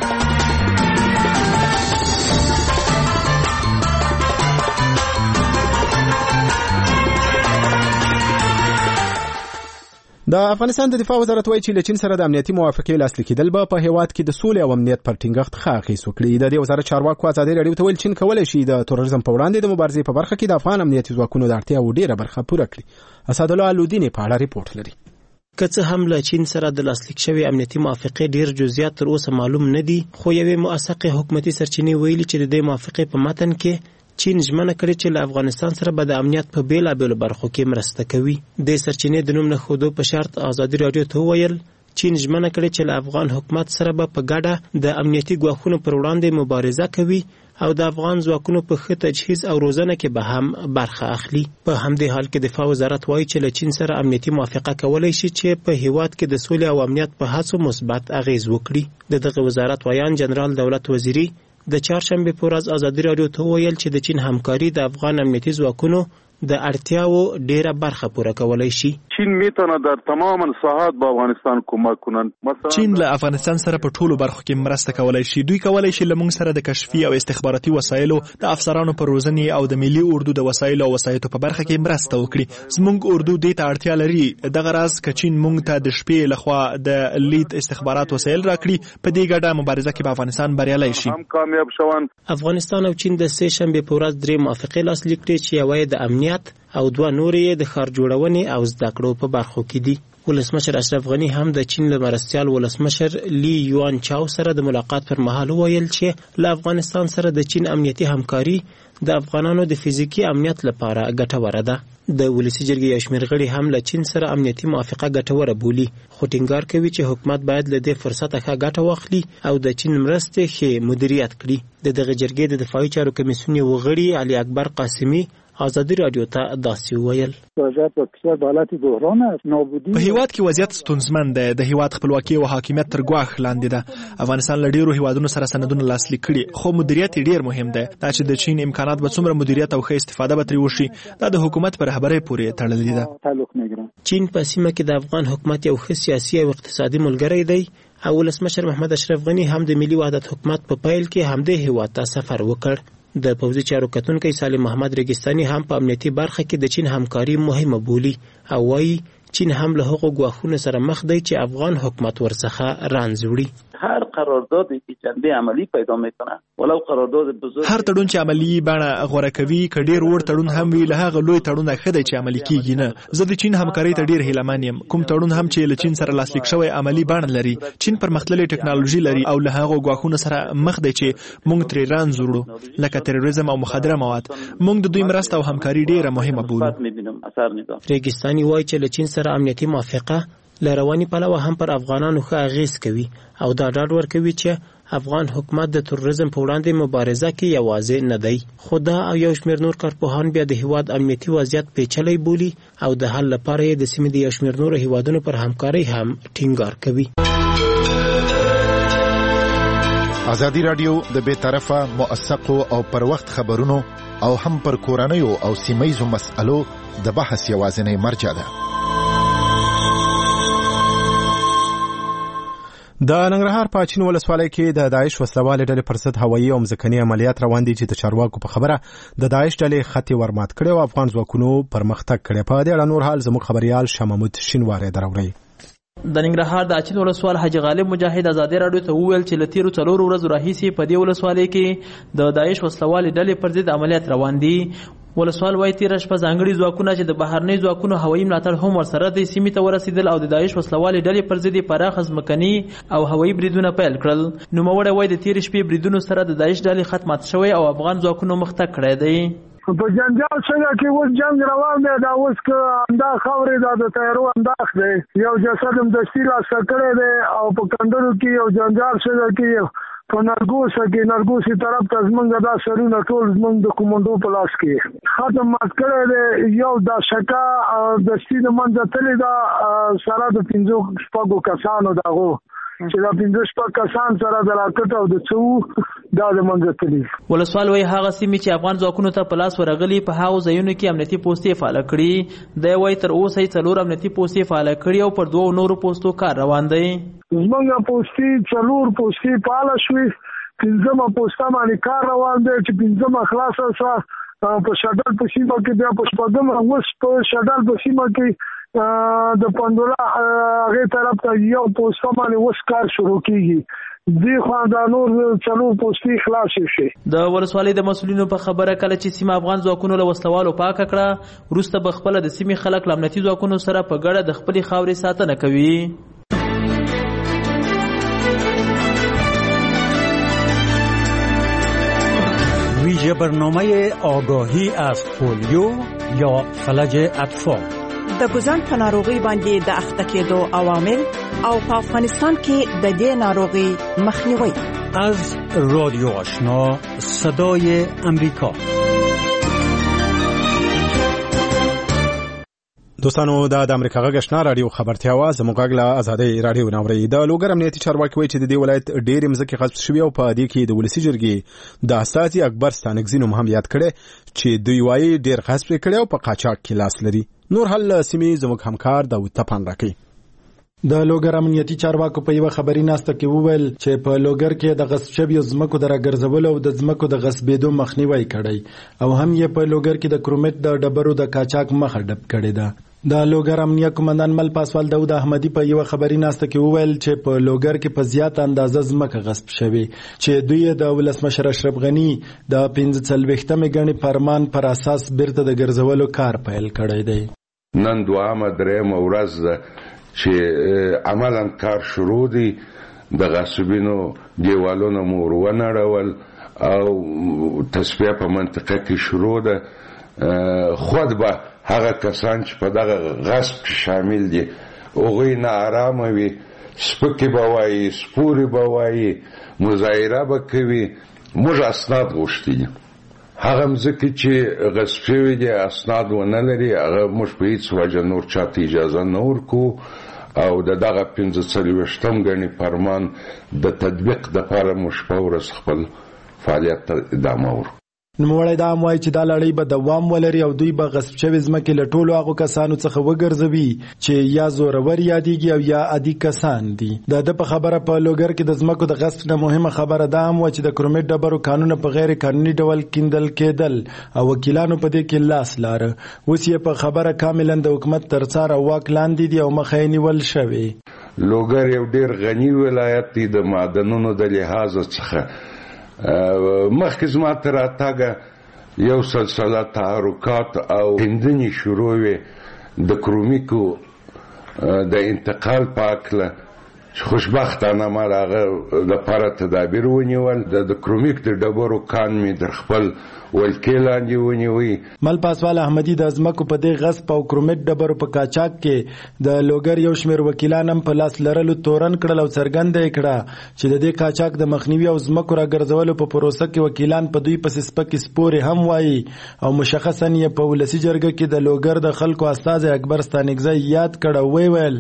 د افغانستان د دفاع وزارت وایي چې له چین سره د امنیتي موافقې لاسلیک کېدل به په هیواد کې د سولې او امنیت پر ټینګښت ښه اغېز وکړي د دې وزارت چارواکو ازادي راډیو ته ویل چین کولی شي د تروریزم په وړاندې د مبارزې په برخه کې د افغان امنیتي ځواکونو د اړتیاوو ډېره برخه پوره کړي اسدالله الودین په اړه ریپورت لري که څه هم له چین سره د لاسلیک شوی امنیتي موافقې ډیر جزئیات تر اوسه معلوم نه دي خو یوې موثقې حکومتي سرچینې ویلي چې د دې موافقې په متن کې چین ژمنه کړې چې له افغانستان سره به د امنیت په بیلابېلو برخو کې مرسته کوي د سرچینې د نوم نه ښودو په شرط ازادي راډیو ته وویل چین ژمنه کړې چې له افغان حکومت سره به په ګډه د امنیتي ګواښونو پر وړاندې مبارزه کوي او د افغان ځواکونو په ښه تجهیز او روزنه کې به هم برخه اخلي په همدې حال کې دفاع وزارت وایي چې له چین سره امنیتي موافقه کولی شي چې په هیواد کې د سولې او امنیت په هڅو مثبت اغېز وکړي د دغه وزارت ویان جنرال دولت وزیری د چهارشنبه په ورځ ازادي راډیو ته ویل چې د چین همکاري د افغان امنیتي ځواکونو د اړتیاو ډیره برخه پوره کولای شي چین میتونه در تمام ساحات به افغانستان کمک کنند مثلا چین له افغانستان سره په ټولو برخو کې مرسته کولای شي دوی کولای شي لمونږ سره د کشفي او استخباراتي وسایلو د افسرانو پر روزنې او د ملي اردو د وسایلو او وسایطو په برخه کې مرسته وکړي زمونږ اردو دې ته اړتیا لري دغه راز ک چین مونږ ته د شپې لخوا د لید استخبارات وسایل راکړي په دې ګډه مبارزه کې به افغانستان بریالي شي هم کامیاب شون افغانستان او چین د سه شنبه په ورځ درې موافقې لاسلیک کړې چې یوه د امنیت امنیت او 2 نورې د ښار جوړونې او زده کړو په برخو کې دي. ولسمشر اشرف غنی هم د چین له مرستیال ولسمشر لی یوان چاو سره د ملاقات پر مهال وویل چې له افغانستان سره د چین امنیتي همکاري د افغانانو د فزیکی امنیت لپاره ګټوره ده. د ولسی جرګې یو شمېر غړي هم له چین سره امنیتي موافقه ګټوره بولي، خو ټینګار کوي چې حکومت باید له دې فرصته ښه ګټه واخلي او د چین مرستې ښې مدیریت کړي. د دغه جرګې د دفاعي چارو کمیسیون یو غړي علي اکبر قاسمي آزادی رادیو ته داسې وویل: وضعیت په حالت بحران است. نابودی په هیواد کې وضعیت ستونزمن دی. د هیواد خپلواکي او حاکمیت تر ګواښ لاندې ده. افغانستان له ډیرو هیوادونو سره سندونه لاسلیک کړي، خو مدیریت ډیر مهم دی. دا چې د چین امکانات به څومره مدیریت او ښه استفاده به ترې وشي، دا د حکومت پر رهبرۍ پورې تړلې ده. چین په سیمه کې د افغان حکومت یو ښه سیاسي او اقتصادي ملګری دی او ولسمشر محمد اشرف غنی هم د ملي وحدت حکومت په پیل کې همدې هیواد ته سفر وکړ. د پوځي چارو کتونکی سالم محمد ریګستاني هم په امنیتي برخه کې د چین همکاري مهمه بولي او وایي چین هم له هغو ګواښونو سره مخ دی چې افغان حکومت ورڅخه رنځ وړي. هر قراردادی که جنبه عملی پیدا میکنه ولو قرارداد بزرگ، هر تړون چې عملی بڼه غوره کوي که ډیر وړ تړون هم وي، له هغه لوی تړون ښه دی چې عملی کیږي نه. زه د چین همکارۍ ته ډیر هیلهمن یم. کوم تړون هم چې له چین سره لاسلیک شوی عملی بڼه لري. چین پرمختللې ټکنالوژي لري او له هغه ګواښونو سره مخ دی چې موږ ترې رنځ وړو، لکه تروریزم او مخدره مواد. موږ د دوی مرسته او همکاري ډیره مهمه بولو. ریګستاني وایي چې له چین سره امنیتي موافقه له رواني پلوه هم پر افغانانو ښه اغیز کوي او دا ډاډ ورکوي چې افغان حکومت د تروریزم په وړاندې مبارزه کې یوازې نه دی. خو دا او یو شمېر نور کارپوهان بیا د هیواد امنیتي وضعیت پیچلی بولي او د حل لپاره یې د سیمې د یو شمېر نورو هیوادونو پر همکارۍ هم ټینګار کوي. ازادي رادیو د بې طرفه موثقو او پر وخت خبرونو او هم پر کورنیو او سیمهیزو مسألو د بحث یوازینی مرجع ده. د ننګرهار په اچین ولسوالۍ کې د داعش وسلوالې ډلې پر ضد هوایي او ځمکني عملیات روان دي چې د چارواکو په خبره د داعش ډلې خطي ورمات کړي او افغان ځواکونو پرمختګ کړي. په دې اړه نور حال زموږ خبريال شاه محمود شینواری دراوړي. د ننګرهار د اچین ولسوال حاجی غالب مجاهد ازادي رادیو ته وویل چې له تیرو 4 ورځو راهیسې په دې ولسوالۍ کې د داعش وسلوالې ډلې پر ضد عملیات روان دي. ولسوال وایي تیره شپه ځانګړي ځواکونه چې د بهرني ځواکونو هوایي ملاتړ هم ورسره د سیمې ته ورسېدل او د داعش وسلوالې ډلې پر ضد یې پراخه ځمکني او هوایي بریدونه پیل کړل. نوموړی وایي د تیرې شپې بریدونو سره د داعش ډلې خط مات شوی او افغان ځواکونو مختګ کړی دی. په جنجال څنګه کې اوس جنگ روان دی، دا اوس که اندا خبرې دا د تیارو انداخ دی، یو جسد هم دستي راسته کړی دی او په کندرو کې یو جنجال څنګه کې په نرګوسي طرف ته زمونږ دا سرونه ټول زمونږ د کومندو په لاس کې ختم مات کړی دی. یو دا شکا دستي د منځه تللی دا سره د 5 کسانو دغو چې دا 5 کسان سره د راکټ او د څو دا د منځه تللی. ولسوال وایي هغه سیمې چې افغان ځواکونو ته په لاس ورغلي په هغو ځایونو کې امنیتي پوستې فعاله کړي. دی وایي تر اوسه یې 4 امنیتي پوستې فعاله کړي او پر 2 نورو پوستو کار روان دی. زمونږ پوستې 4 پوستې فعاله شوې، 5مه پوسته باندې کار روان دی چې 5مه خلاصه سه په شډل په سیمه کې بیا په 14مه اوس په شډل په سیمه کې د پندولا هغه طرف ته یو پوسټه باندې اوس کار شروع کیږي. دی خو دا نور 4 پوسټې خلاص شي. د ولسوالۍ د مسؤلینو په خبره کله چې سیمه افغان ځواکونو له وسلوالو پاک کړه وروسته به خپل د سیمې خلک له امنیتي ځواکونو سره په ګډه د خپلې خاورې ساتنه کوي. ویژه برنامه آگاهی از پولیو یا فلج اطفال د ګوزن په ناروغي باندې د اخته کېدو عوامل او په افغانستان کې د دې ناروغي مخنیوي. از رادیو آشنا صدای امریکا. دوستانو د امریکا غږ آشنا رادیو خبرتیاوه زموږ غږ له ازادي رادیو ناوړي. د لوګر امنیتي چارواکي وایي چې د دې ولایت ډېرې مځکې غصب شوي او په دې کې د ولسي جرګې د استازي اکبر ستانکزي نوم هم یاد کړی چې دوی وایي ډېر غصب کړي او په قاچاق کې لاس لري. نور حل سیمې زموږ همکار داود تپان راکوي. د لوګر امنیتي چارواکو په یو خبري ناسته کې وویل چې په لوګر کې د غصب شویو ځمکو د راګرځولو او د ځمکو د غصبېدو مخنیوي کړی او هم یې په لوګر کې د کرومټ د ډبرو د قاچاق مخه ډب کړی ده. د لوګر امنیه کمانډان مل پاسوال داود احمدی په یو خبري ناسته کې وویل چې په لوګر کې په زیات اندازه ځمکه غصب شوې چې دوی د ولسمشر اشرف غنی د 45مې غني فرمان پر اساس بیرته د ګرځولو کار پیل کړی دی. نن دوامه درېمه ورځ ده چې عملاً کار شروع دی. د غصبینو دیوالونو مو ورونړول او تصفیه په منطقه کې شروع ده. خود به هغه کسان چې په دغه غصب کې شامل دي هغوی نه آرامه وي، سپکې به وایي، سپورې به وایي، مظاهره به کوي. موږ اسناد غوښتي دي. هغه مځکې چې غصب شوي دي اسناد ونه لري، هغه موږ په هېڅ وجه نور چاته اجازه نه ورکوو او د دغه 45م ګڼې فرمان د تطبیق دپاره موږ په ورځ خپل فعالیت ته ادامه ورکوو. نوموړی دا هم وایي چې دا لړۍ به دوام ولري او دوی به غصب شوي ځمکې له ټولو هغو کسانو څخه وګرځوي چې یا زورور یادېږي او یا عادي کسان دي. د ده په خبره په لوګر کې د ځمکو د غصب نه مهمه خبره دا هم وه چې د کرومېټ ډبرو کانونه په غیر قانوني ډول کیندل کېدل او وکیلانو په دې کې لاس لاره. اوس یې په خبره کاملا د حکومت تر څار او واک لاندې دي او مخه یې نیول شوې. لوګر یو ډېر غني ولایت دی د معدنونو د لحاظه څخه. مخکې زما تر راتګه یو سلسله تحرکات او هندنې شروع وې د کرومیکو د انتقال په هکله چې خوشبختانه ما د هغه لپاره تدابیر ونیول. د کرومیک د ډبرو کان مې در خپل ولکې لاندې ونیوي. مل پاسوال احمدي د ځمکو په دې غصب او کرومیټ ډبرو په قاچاق کې د لوګر یو شمېر وکیلان هم په لاس لرلو تورن کړل او څرګنده یې کړه چې د دې قاچاق د مخنیوي او ځمکو راګرځولو په پروسه کې وکیلان په دوی پسې سپکې سپورې هم وایي او مشخصا یې په ولسي جرګه کې د لوګر د خلکو استازی اکبر ستانکزی یاد کړ او ویل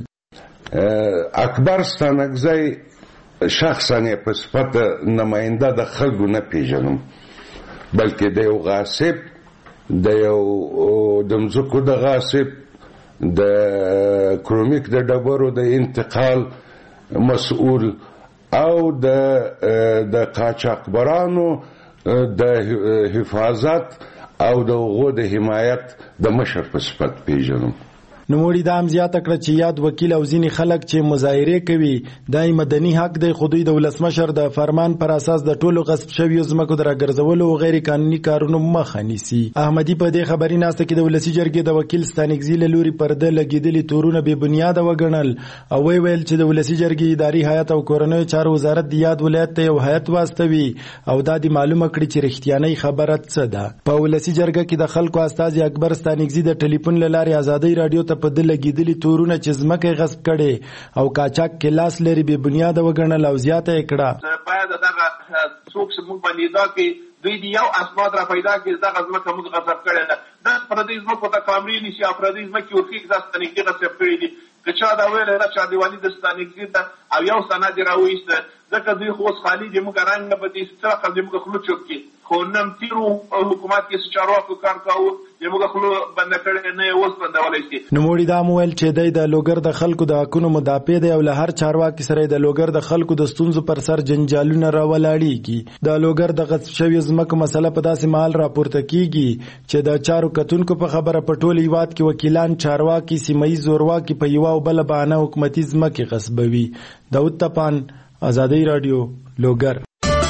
اکبر ستانکزی شخصا یې په صفت نماینده د خلکو نه پیژنم، بلکې د یو غاصب، د یو د مځکو د غاصب، د کرومیک د ډبرو د انتقال مسؤول او د قاچاقبرانو د حفاظت او د هغو د حمایت د مشر په صفت پیژنم. نوموړي دا هم زیاته کړه چې یاد وکیل او ځینې خلک چې مظاهرې کوي دا مدني حق دی، خو دوی د ولسمشر د فرمان پر اساس د ټولو غصب شویو ځمکو د راګرځولو او غیر قانوني کارونو مخه نیسي. احمدي په دې خبري ناسته کې د ولسي جرګې د وکیل ستانکزي له لوري پرده لګېدلي تورونه بې بنیاده وګڼل او ویل چې د ولسي جرګې اداري هیئت او کورنیو چارو وزارت د یاد ولایت ته یو هیئت واستوي او دا د معلومه کړي چې رښتیانۍ خبره څه ده. په ولسي جرګه کې د خلکو استازي اکبر ستانکزي د ټلیفون له لارې ازادۍ رادیو ته په دل لګېدلي تورونه چې ځمکه یې غصب کړې او قاچاق کې لاس لري بې بنیاده وګڼل او زیاته یې کړه باید دغه څوک چې موږ باندې دا کې دوی د یو اسناد را پیدا کړي دغه ځمکه موږ غصب کړې ده. د پردي ځمکو ته کامرې نیسي او پردي ځمکې ورښیي دا ستانکزي غصب کړي دي. که چا دا ویلی ده چې دیوالي د ستانکزي ده او یو سند یې راوایسته ځکه دوی خو اوس خالي دي، موږ رنګ نه بدي څه رقم دي موږ خوله چوپ کړي. خو نن تېرو حکومت کې چارواکو کار کاوه چې موږ خوله بنده کړې نه یې اوس بندولی شي. نوموړي دا هم ویل چې دی د لوګر د خلکو د حقونو مدافع دی او له هر چارواکي سره د لوګر د خلکو د ستونزو پر سر جنجالونه راولاړېږي. د لوګر د غصب شویو ځمکو مسله په داسې مهال راپورته کیږي چې د چارو کتونکو په خبره په ټول هیواد کې وکیلان، چارواکي، سیمه ییز زورواکي په یوه او بله بهانه حکومتي ځمکې غصبوي. داود تپان، ازادۍ راډیو، لوګر.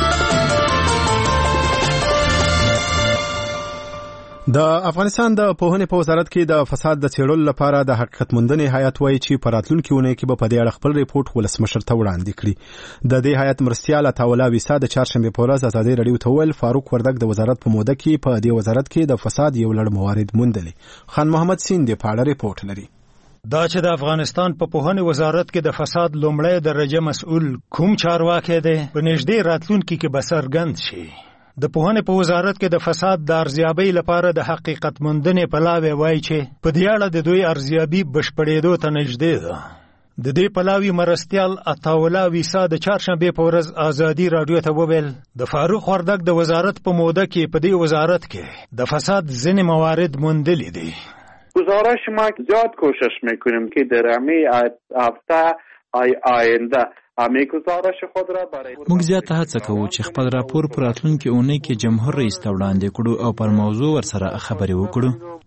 د افغانستان د پوهنې په وزارت کې د فساد د څېړلو لپاره د حقیقت موندنې هیئت وایي چې په راتلونکي اونۍ کې به په دې اړه خپل ریپورټ ولسمشر ته وړاندې کړي. د دې هیئت مرستیال عطاالله ویسا د چهارشنبې په ورځ ازادۍ راډیو ته وویل فاروق وردګ د وزارت په موده کې په دې وزارت کې د فساد یو لړ موارد موندلي. خان محمد سین د په اړه ریپورټ لري. دا چې د افغانستان په پوهنې وزارت کې د فساد لومړی درجه مسؤل کوم چارواکی دی په نږدې راتلونکي کې به څرګند شي. د پوهنې په وزارت کې د فساد د ارزیابۍ لپاره د حقیقت موندنې پلاوی وایي چې په دې اړه د دوی ارزیابي بشپړېدو ته نږدې ده. د دې پلاوي مرستیال عطاالله ویسا د چهارشنبې په ورځ ازادي راډیو ته وویل د فاروق وردګ د وزارت په موده کې په دې وزارت کې د فساد ځینې موارد موندلي دي. گزارش ما زیاد کوشش میکنیم که در همه هفته آینده همه گزارش خود را برای موږ زیاته هڅه کوو چې خپل راپور پر راتلونکي اونۍ کې جمهور رئیس ته وړاندې کړو او پر موضوع ورسره خبرې وکړو.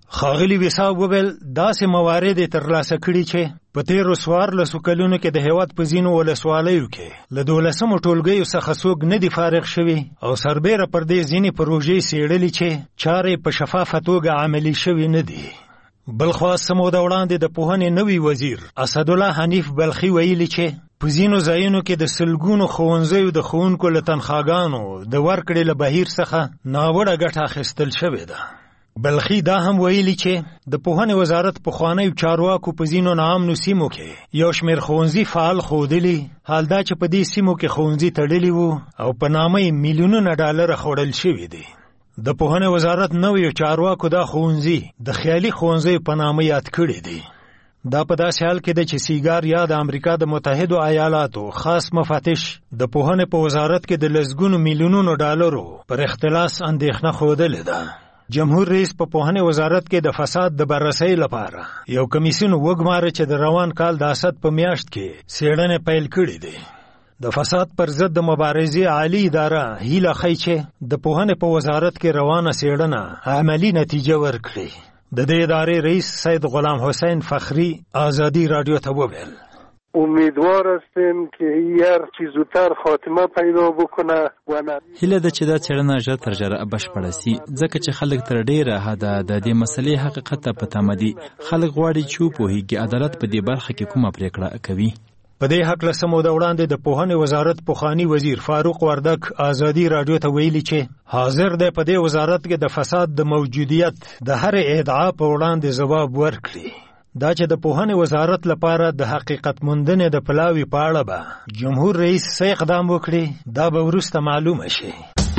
ښاغلي ویسا وویل داسې موارد یې ترلاسه کړي چې په تېرو 14 کلونو کې د هېواد په ځینو ولسوالیو کې له 12 ټولګیو څخه څوک نه دي فارغ شوي او سربیره پر دې ځینې پروژې څېړلي چې چارې په شفافه توګه عملي شوي نه دي. بلخوا څه موده وړاندې د پوهنې نوي وزیر اسدالله حنیف بلخي ویلي چې په ځینو ځایونو کې د سلګونو ښوونځیو د ښوونکو له تنخواګانو د ورکړې له بهیر څخه ناوړه ګټه اخیستل شوې ده. بلخي دا هم ویلي چې د پوهنې وزارت پخوانیو چارواکو په ځینو ناامنو سیمو کې یو شمېر ښوونځي فعال ښودلي، حال دا چې په دې سیمو کې ښوونځي تړلي وو او په نامه یې میلیونونه ډالره خوړل شوي دي. د پوهنې وزارت نویو چارواکو دا ښوونځي د خیالي ښوونځیو په نامه یاد کړي دي. دا په داسې حال کې ده چې سیګار یا د امریکا د متحدو ایالاتو خاص مفتش د پوهنې په وزارت کې د لسګونو میلیونونو ډالرو پر اختلاس اندېښنه ښودلې ده. جمهور رئیس په پوهنې وزارت کې د فساد د بررسۍ لپاره یو کمیسیون وګماره چې د روان کال د اسد په میاشت کې څېړنې پیل کړې دي. د فساد پر ضد د مبارزې عالی اداره هیله ښیي چې د پوهنې په وزارت کې روانه څېړنه عملي نتیجه ورکړي. د دې ادارې رئیس سید غلام حسین فخری آزادی رادیو ته وویل امیدوار هستیم که هر چی زودتر خاتمه پیدا بکنه و هیله ده چې دا څېړنه ژر تر ژره بشپړه سي، ځکه چې خلک تر ډیره حده د دې مسلې حقیقت ته په تمه دي. خلک غواړي چې وپوهیږي عدالت په دې برخه کې کومه پریکړه کوي. په دې هکله څه موده وړاندې د پوهنې وزارت پخوانی وزیر فاروق وردک آزادی رادیو ته ویلي چې حاضر دی په دې وزارت کې د فساد د موجودیت د هرې ادعا په وړاندې ځواب ورکړي. دا چې د پوهنې وزارت لپاره د حقیقت موندنې د پلاوي په اړه به جمهور رئیس څه اقدام وکړي دا به وروسته معلومه شي.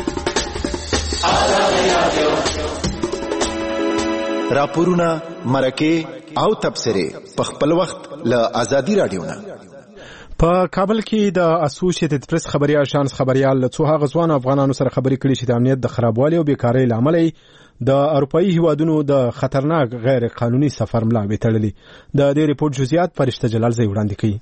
راپورونه، مرکې او تبصرې په خپل وخت له آزادي رادیو نه. په کابل کې د اسوسییټډ پریس خبري اژانس خبريال له څو هغه ځوان افغانانو سره خبرې کړې چې د امنیت د خرابوالي او بیکارۍ لامل د اروپאי هیوادونو د خطرناک غیر قانوني سفر ملاوي تړلي. د دې ریپورت جزئیات فرشته جلال زئی وړاندې کړي.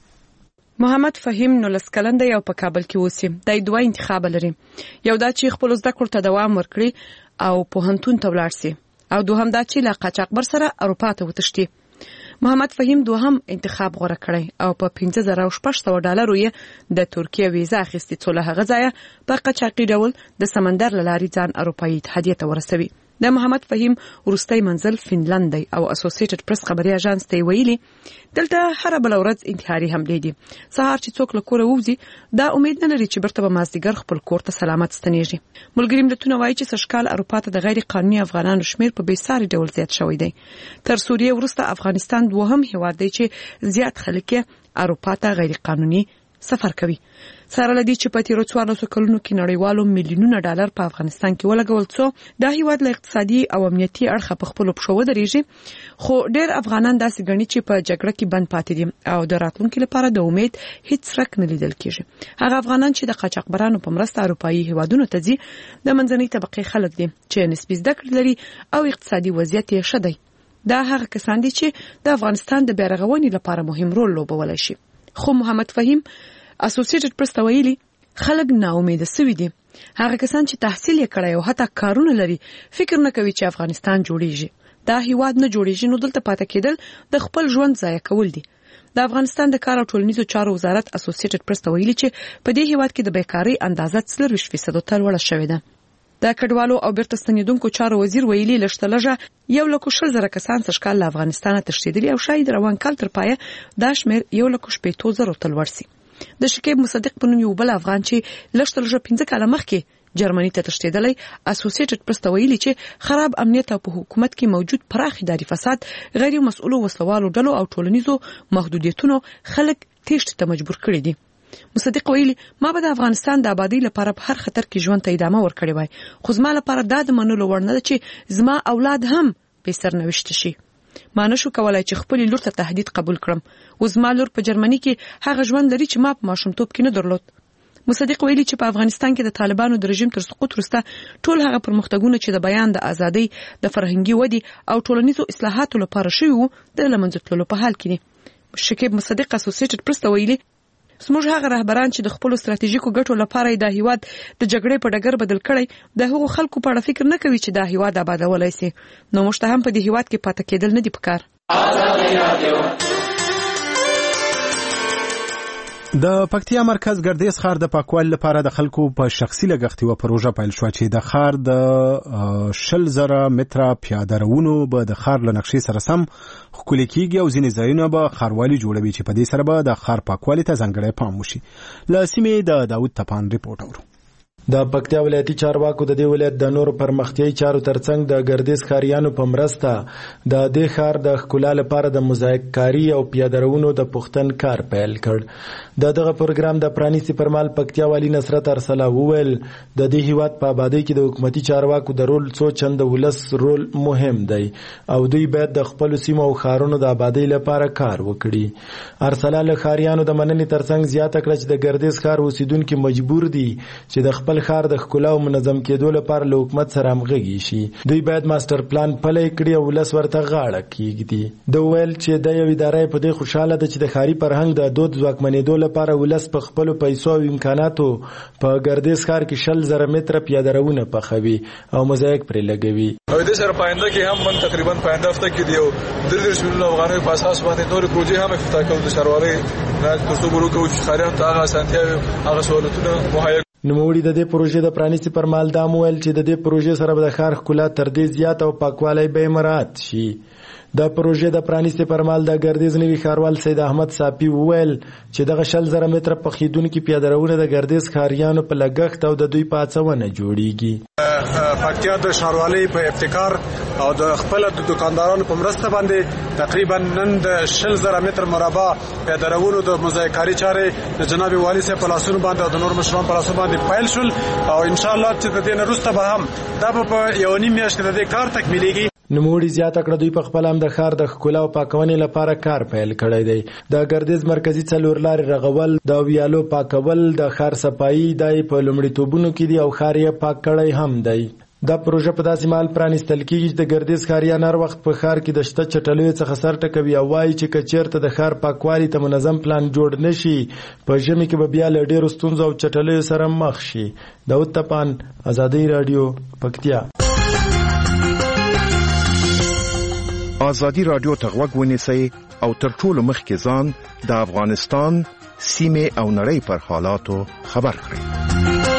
محمد فهیم 19 کلن دی او په کابل کې اوسي. د دوه انتخاب لري، یو دا چې خپل زده کړو ته دوام ورکړي او پوهنتون ته ولاړ شي، او دوهم دا چې له قاچاقبر سره اروپا ته وتښتي. محمد فهیم دوهم انتخاب غوړه کړی او په 15,600 ډالر یې د ترکیه ویزه اخیستې، څو له هغه ځایه په قاچاقي ډول د سمندر له لارې ځان اروپאי اتحادیه ته ورسوي. د محمد فهیم وروستی منزل فنلند دی او اسوسییټډ پریس خبري اژانس ته ویلي دلته هر بل ورځ انتحاري حملې دي. سهار چې څوک له کوره ووځي دا امید نه لري چې برته به مازدیګر خپل کور ته سلامت ستنیږي. ملګری ملتونه وایي چې سږکال اروپا ته د غیر قانوني افغانانو شمیر په بیساري ډول زیات شوی دی. تر سوریه وروسته افغانستان دوهم هیواد دی چې زیات خلک اروپا ته غیر قانوني سفر کوي. سره لدی چې په تیرو 14 کلونو کې نړیوالو میلیونونه ډالر په افغانستان کې ولګول، څو د هیواد له اقتصادي او امنیتي اړخه په خپل پښو ودرېږي. خو ډېر افغانان داسې ګڼي چې په جګړه کې بند پاتې دي او د راتلونکي لپاره د امید هیڅ څرک نه لیدل کېږي. هغه افغانان چې د قاچاقبرانو په مرسته اروپאי هیوادونو ته ځي د منځنۍ طبقې خلک دي چې نسبي زده کړې لري او اقتصادي وضعیت یې ښه دی. دا هغه کسان دي چې د افغانستان د بیارغونې لپاره مهم رول لوبولی شي. خو محمد فهیم اسوسییټډ پریس ته ویلي خلک ناامیده سوي دي. هغه کسان چې تحصیل یې کړی او حتی کارونه لري فکر نه کوي چې افغانستان جوړیږي. دا هیواد نه جوړیږي، نو دلته پاتې کېدل د خپل ژوند ضایع کول دي. د افغانستان د کار او ټولنیزو چارو وزارت اسوسییټډ پریس ته ویلي چې په دې هیواد کې د بیکاری اندازه 40% ته لوړه شوې ده. د کډوالو او بیرته ستنیدونکو چارو وزیر ویلي لږترلږه 1,00,000 کسان سږکال له افغانستانه تښتېدلي او شاید روان کال تر پایه دا شمېر 1,50,000 ته لوړ شي. د شکیب مصدق په نوم یو بل افغان چې لږترلږه 15 کاله مخکې جرمني ته تښتېدلی اسوسییټډ پریس ته ویلي چې خراب امنیت او په حکومت کې موجود پراخ اداري فساد، غیر مسؤلو وسلوالو ډلو او ټولنیزو محدودیتونو خلک تېښتې ته مجبور کړي دي. مصدق ویلي ما به د افغانستان د آبادی لپاره په هر خطر کې ژوند ته ادامه ورکړې وای، خو زما لپاره دا د منلو وړ نه ده چې زما اولاد هم بې سرنوشته شي. ما نشو کولای چې خپل لور ته تهدید قبول کړم. و زما لور په جرمني کې هغه ژوند لري چې ما په ماشومتوب کې نه درلود. مصدق ویلي چې په افغانستان کې د طالبانو د رژیم تر سقوط وروسته ټول هغه پرمختګونه چې د بیان د ازادۍ د فرهنګي ودې او ټولنیزو اصلاحاتو لپاره شوي وو د له منځه تللو په حال کې دي. شکیب مصدق اسوسییټډ پریس ته ویلي زموږ هغه رهبران چې د خپل ستراتیژیکو ګټو لپاره د هیواد د جګړې په ډګر بدل کړي د هغو خلکو په اړه فکر نه کوي چې د هیواد آبادولای شي. نو موږ ته هم په دې هیواد کې پاتې کېدل نه دي پکار. د پکتیا مرکز ګردیز ښار د پاکوالي لپاره د خلکو په شخصي لګښت یوه پروژه پیل شوه چې د ښار د 100,000 متره پیاده روونو به د ښار له نقشې سره سم ښکلي کیږي او ځینې ځایونه به ښاروالي جوړوي چې په دې سره به د ښار پاکوالي ته ځانګړی پام وشي. له سیمې د داود تپان ریپورټ اورو. د پکتیا ولایتي چارواکو د دې ولایت د نور پرمختیايي چارو ترڅنګ د ګردیز ښاریانو په مرسته د دې ښار د ښکلا لپاره د موزاییک کاری او پیاده روونو د پختن کار پیل کړ. دغه پروګرام د پرانیستي پرمال پکتیا والی نصرت ارسلا وویل د دې هیواد په آبادی کې د حکومتي چارواکو د رول څو چنده ولس رول مهم دی او دوی باید د خپل سیمو او ښارونو د آبادی لپاره کار وکړي. ارسلا له ښاریانو د مننې ترڅنګ زیاته کړه چې د ګردیز ښار اوسیدونکو مجبور دي چې د خپل ښار د ښکلا او منظم کېدو لپاره له حکومت سره همغږي شي. دوی باید ماستر پلان پلی کړي او ولس ورته غاړه کېږدي. د ویل چې د یو ادارې په دې خوشاله ده چې د ښاري فرهنګ د دود ځواکمنېدو لپاره ولس په خپلو پیسو او امکاناتو په ګردیز ښار کې 100,000 متره پیاده روونه پخوي او موزاییک پرې لګوي. او د سره پاینده کې هم من تقریبا پاینده هفته کې دیو 3 ملیون افغانۍ په اساس باندې نور پروژې هم افتتاح کول د شاروالۍ نه تاسو ګورو کوي چې خاریان ته هغه اسانتیاوي هغه سہولتونه مهیا. نوموړي د دې پروژې د پرانیستي پرمال دا مویل چې د دې پروژې سره به د ښار ښکلا تر دې زیات او پاکوالی به مراعات شي. د پروژې د پرانیستي پرمال د ګردیز نوي ښاروال سید احمد صافي وویل چې دغه 100,000 متره پخېدونکي پیاده روونه د ګردیز ښاریانو په لګښت او د دوی په هڅونه جوړیږي. پکتیا د ښاروالۍ په ابتکار او د خپل د دکاندارانو په مرسته باندې تقریبا نن د 100,000 متر مربع پیاده روونو د موزاییک کاری چارې د جناب والي صاحب په لاسونو باندې او د نور مشرانو په لاسونو باندې پیل شول او ان شاء الله چې د دې نه وروسته به هم دا په یو نیم میاشت کې د دې کار تکمیلېږي. نوموړي زیاته کړه دوی په خپل هم د ښار د ښکلا او پاکونې لپاره کار پیل کړی دی. د ګردیز مرکزی څلور لارې رغول، د ویالو پاکول، د ښار صفایي د په لومړیتوبونو کې دي او ښار یې پاک کړی هم دی. دا پروژه په داسې مهال پرانیستل کېږي چې د ګردیز ښاریان هر وخت په ښار کې د شته چټلیو څخه سر ټکوي او وایي چې که چېرته د ښار پاکوالي ته منظم پلان جوړ نه شي په ژمي کې به بیا له ډېرو ستونزو او چټلیو سره مخ شي. داود تپان، ازادي راډیو، پکتیا. ازادي راډیو ته غوږ ونیسئ او تر ټولو مخکې ځان د افغانستان سیمې او نړۍ پر حالاتو خبر کړئ.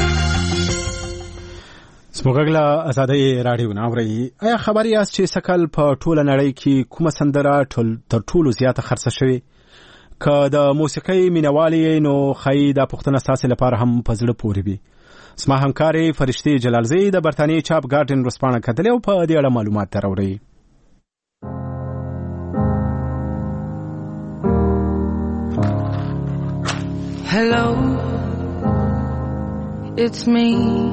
سموږه ازادي راډیو ناوړي. آیا خبر یاست چې سکل په ټوله نړۍ کې کومه سندره تر ټولو زیاته خرڅه شوې؟ که د موسیقۍ مینوالي نو خی دا پښتنه ستاسو لپاره هم په زړه پورې وي. زما همکاري فرشتي جلالزی د برتانیې چاپ ګارډین ورسپانه کتلې او په دې اړه معلومات راوړي. Hello, it's me.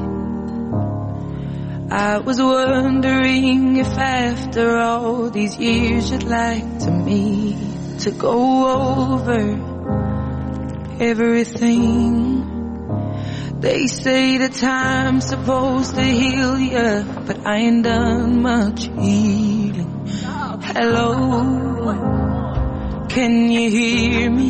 I was wondering if after all these years you'd like to me to go over everything. They say the time's supposed to heal ya, but I ain't done much healing. Hello, can you hear me?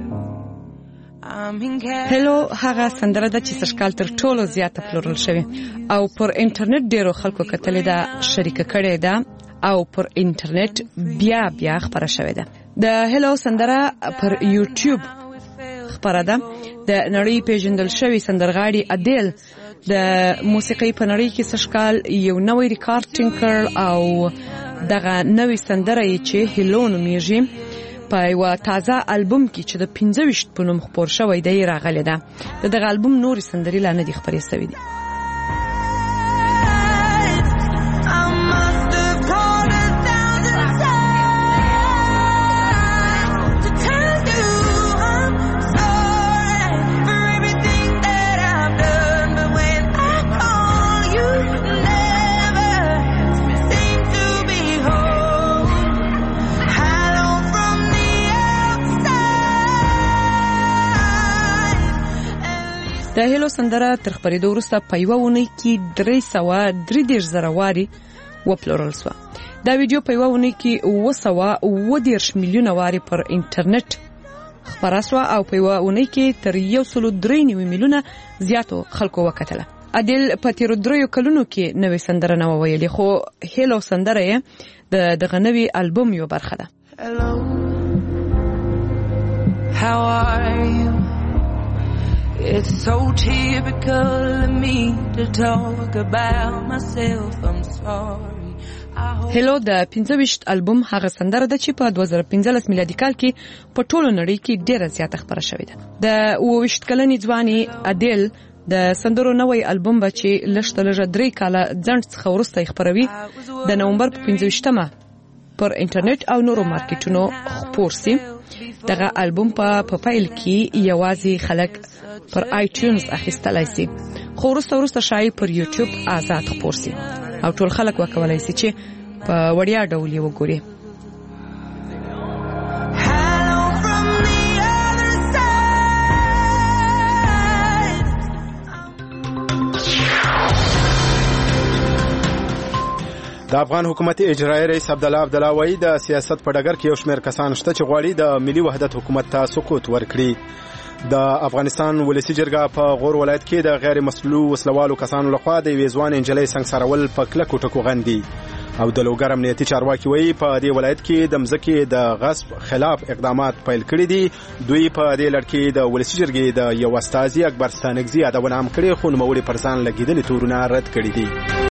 هلو هغه سندره ده چې سږکال تر ټولو زیاته پلورل شوې او پر انټرنیټ ډیرو خلکو کتلې ده، شریکه کړې ده او پر انټرنیټ بیا خبره شوې ده. د هلو سندره پر یوټیوب خبره ده. د نړۍ پیژندل شوی سندرغاړي اډیل د موسیقۍ په نړۍ کې سږکال یو نوې ریکارډ ټینګ کړ او دغه نوې سندره یې چې هلو نومیږي په یو تازه البوم کې چې د 25 په نوم خپور شوی دی راغلی ده. دغه البوم نورې سندرې لا نه دي خپرې شوې دي. د هلو سندره تر خبرېدو وروسته په یوه اونۍ کې 333,000 وارې وپلورل شوه. دا ویډیو په یوه اونۍ کې 230 میلیونه وارې پر انټرنیټ خبره شوه او په یوه اونۍ کې تر 1.3 میلیونه زیاتو خلکو وکتله. عادل په تیرو 3 کلونو کې نوې سندره نه وویلې، خو هیلو سندره یې دغه نوې البوم یو برخه ده. How are you? It's so typical of me to talk about myself. I'm sorry. هیلو د 25 البوم هغه سندره ده چې په 2015 میلادي کال کې په ټولو نړۍ کې ډیره زیاته خبره شوې ده. د 28 کلنې ځواني عادل د سندرو نوې البوم به چې لږ 3 کاله ځنډ څخه وروسته خبروي د نومبر په 25مه پر انټرنیټ او نورو مارکیټونو خپور سي. دغه البوم په پیل کې یوازې خلک پر آیټیونز اخیستلای سي، خو وروسته شای پر یوټیوب آزاد خپور سي او ټول خلک وکولای سي چې په وړیا ډول یې وګوري. د افغان حکومت اجرایي رئیس عبدالله عبدالهوایی د سیاست په ډګر کې یو شمېر کسان شته چې غواړي د ملي وحدت حکومت ته سقوط ورکړي. د افغانستان ولسی جرګه په غور ولایت کې د غیر مسلو وسلوالو کسانو لخوا د یوې ځوان نجلۍ سنګسارول په کلکو ټکو غندي او د لوګر امنیتي چارواکي وایي په دې ولایت کې د مځکې د غصب خلاف اقدامات پیل کړي دي. دوی په دې لړ کې د ولسی جرګې د یو استازي اکبر ستانکزي یادونه هم کړې، خو نوموړي پر ځان لګېدلي تورونه رد کړي دي.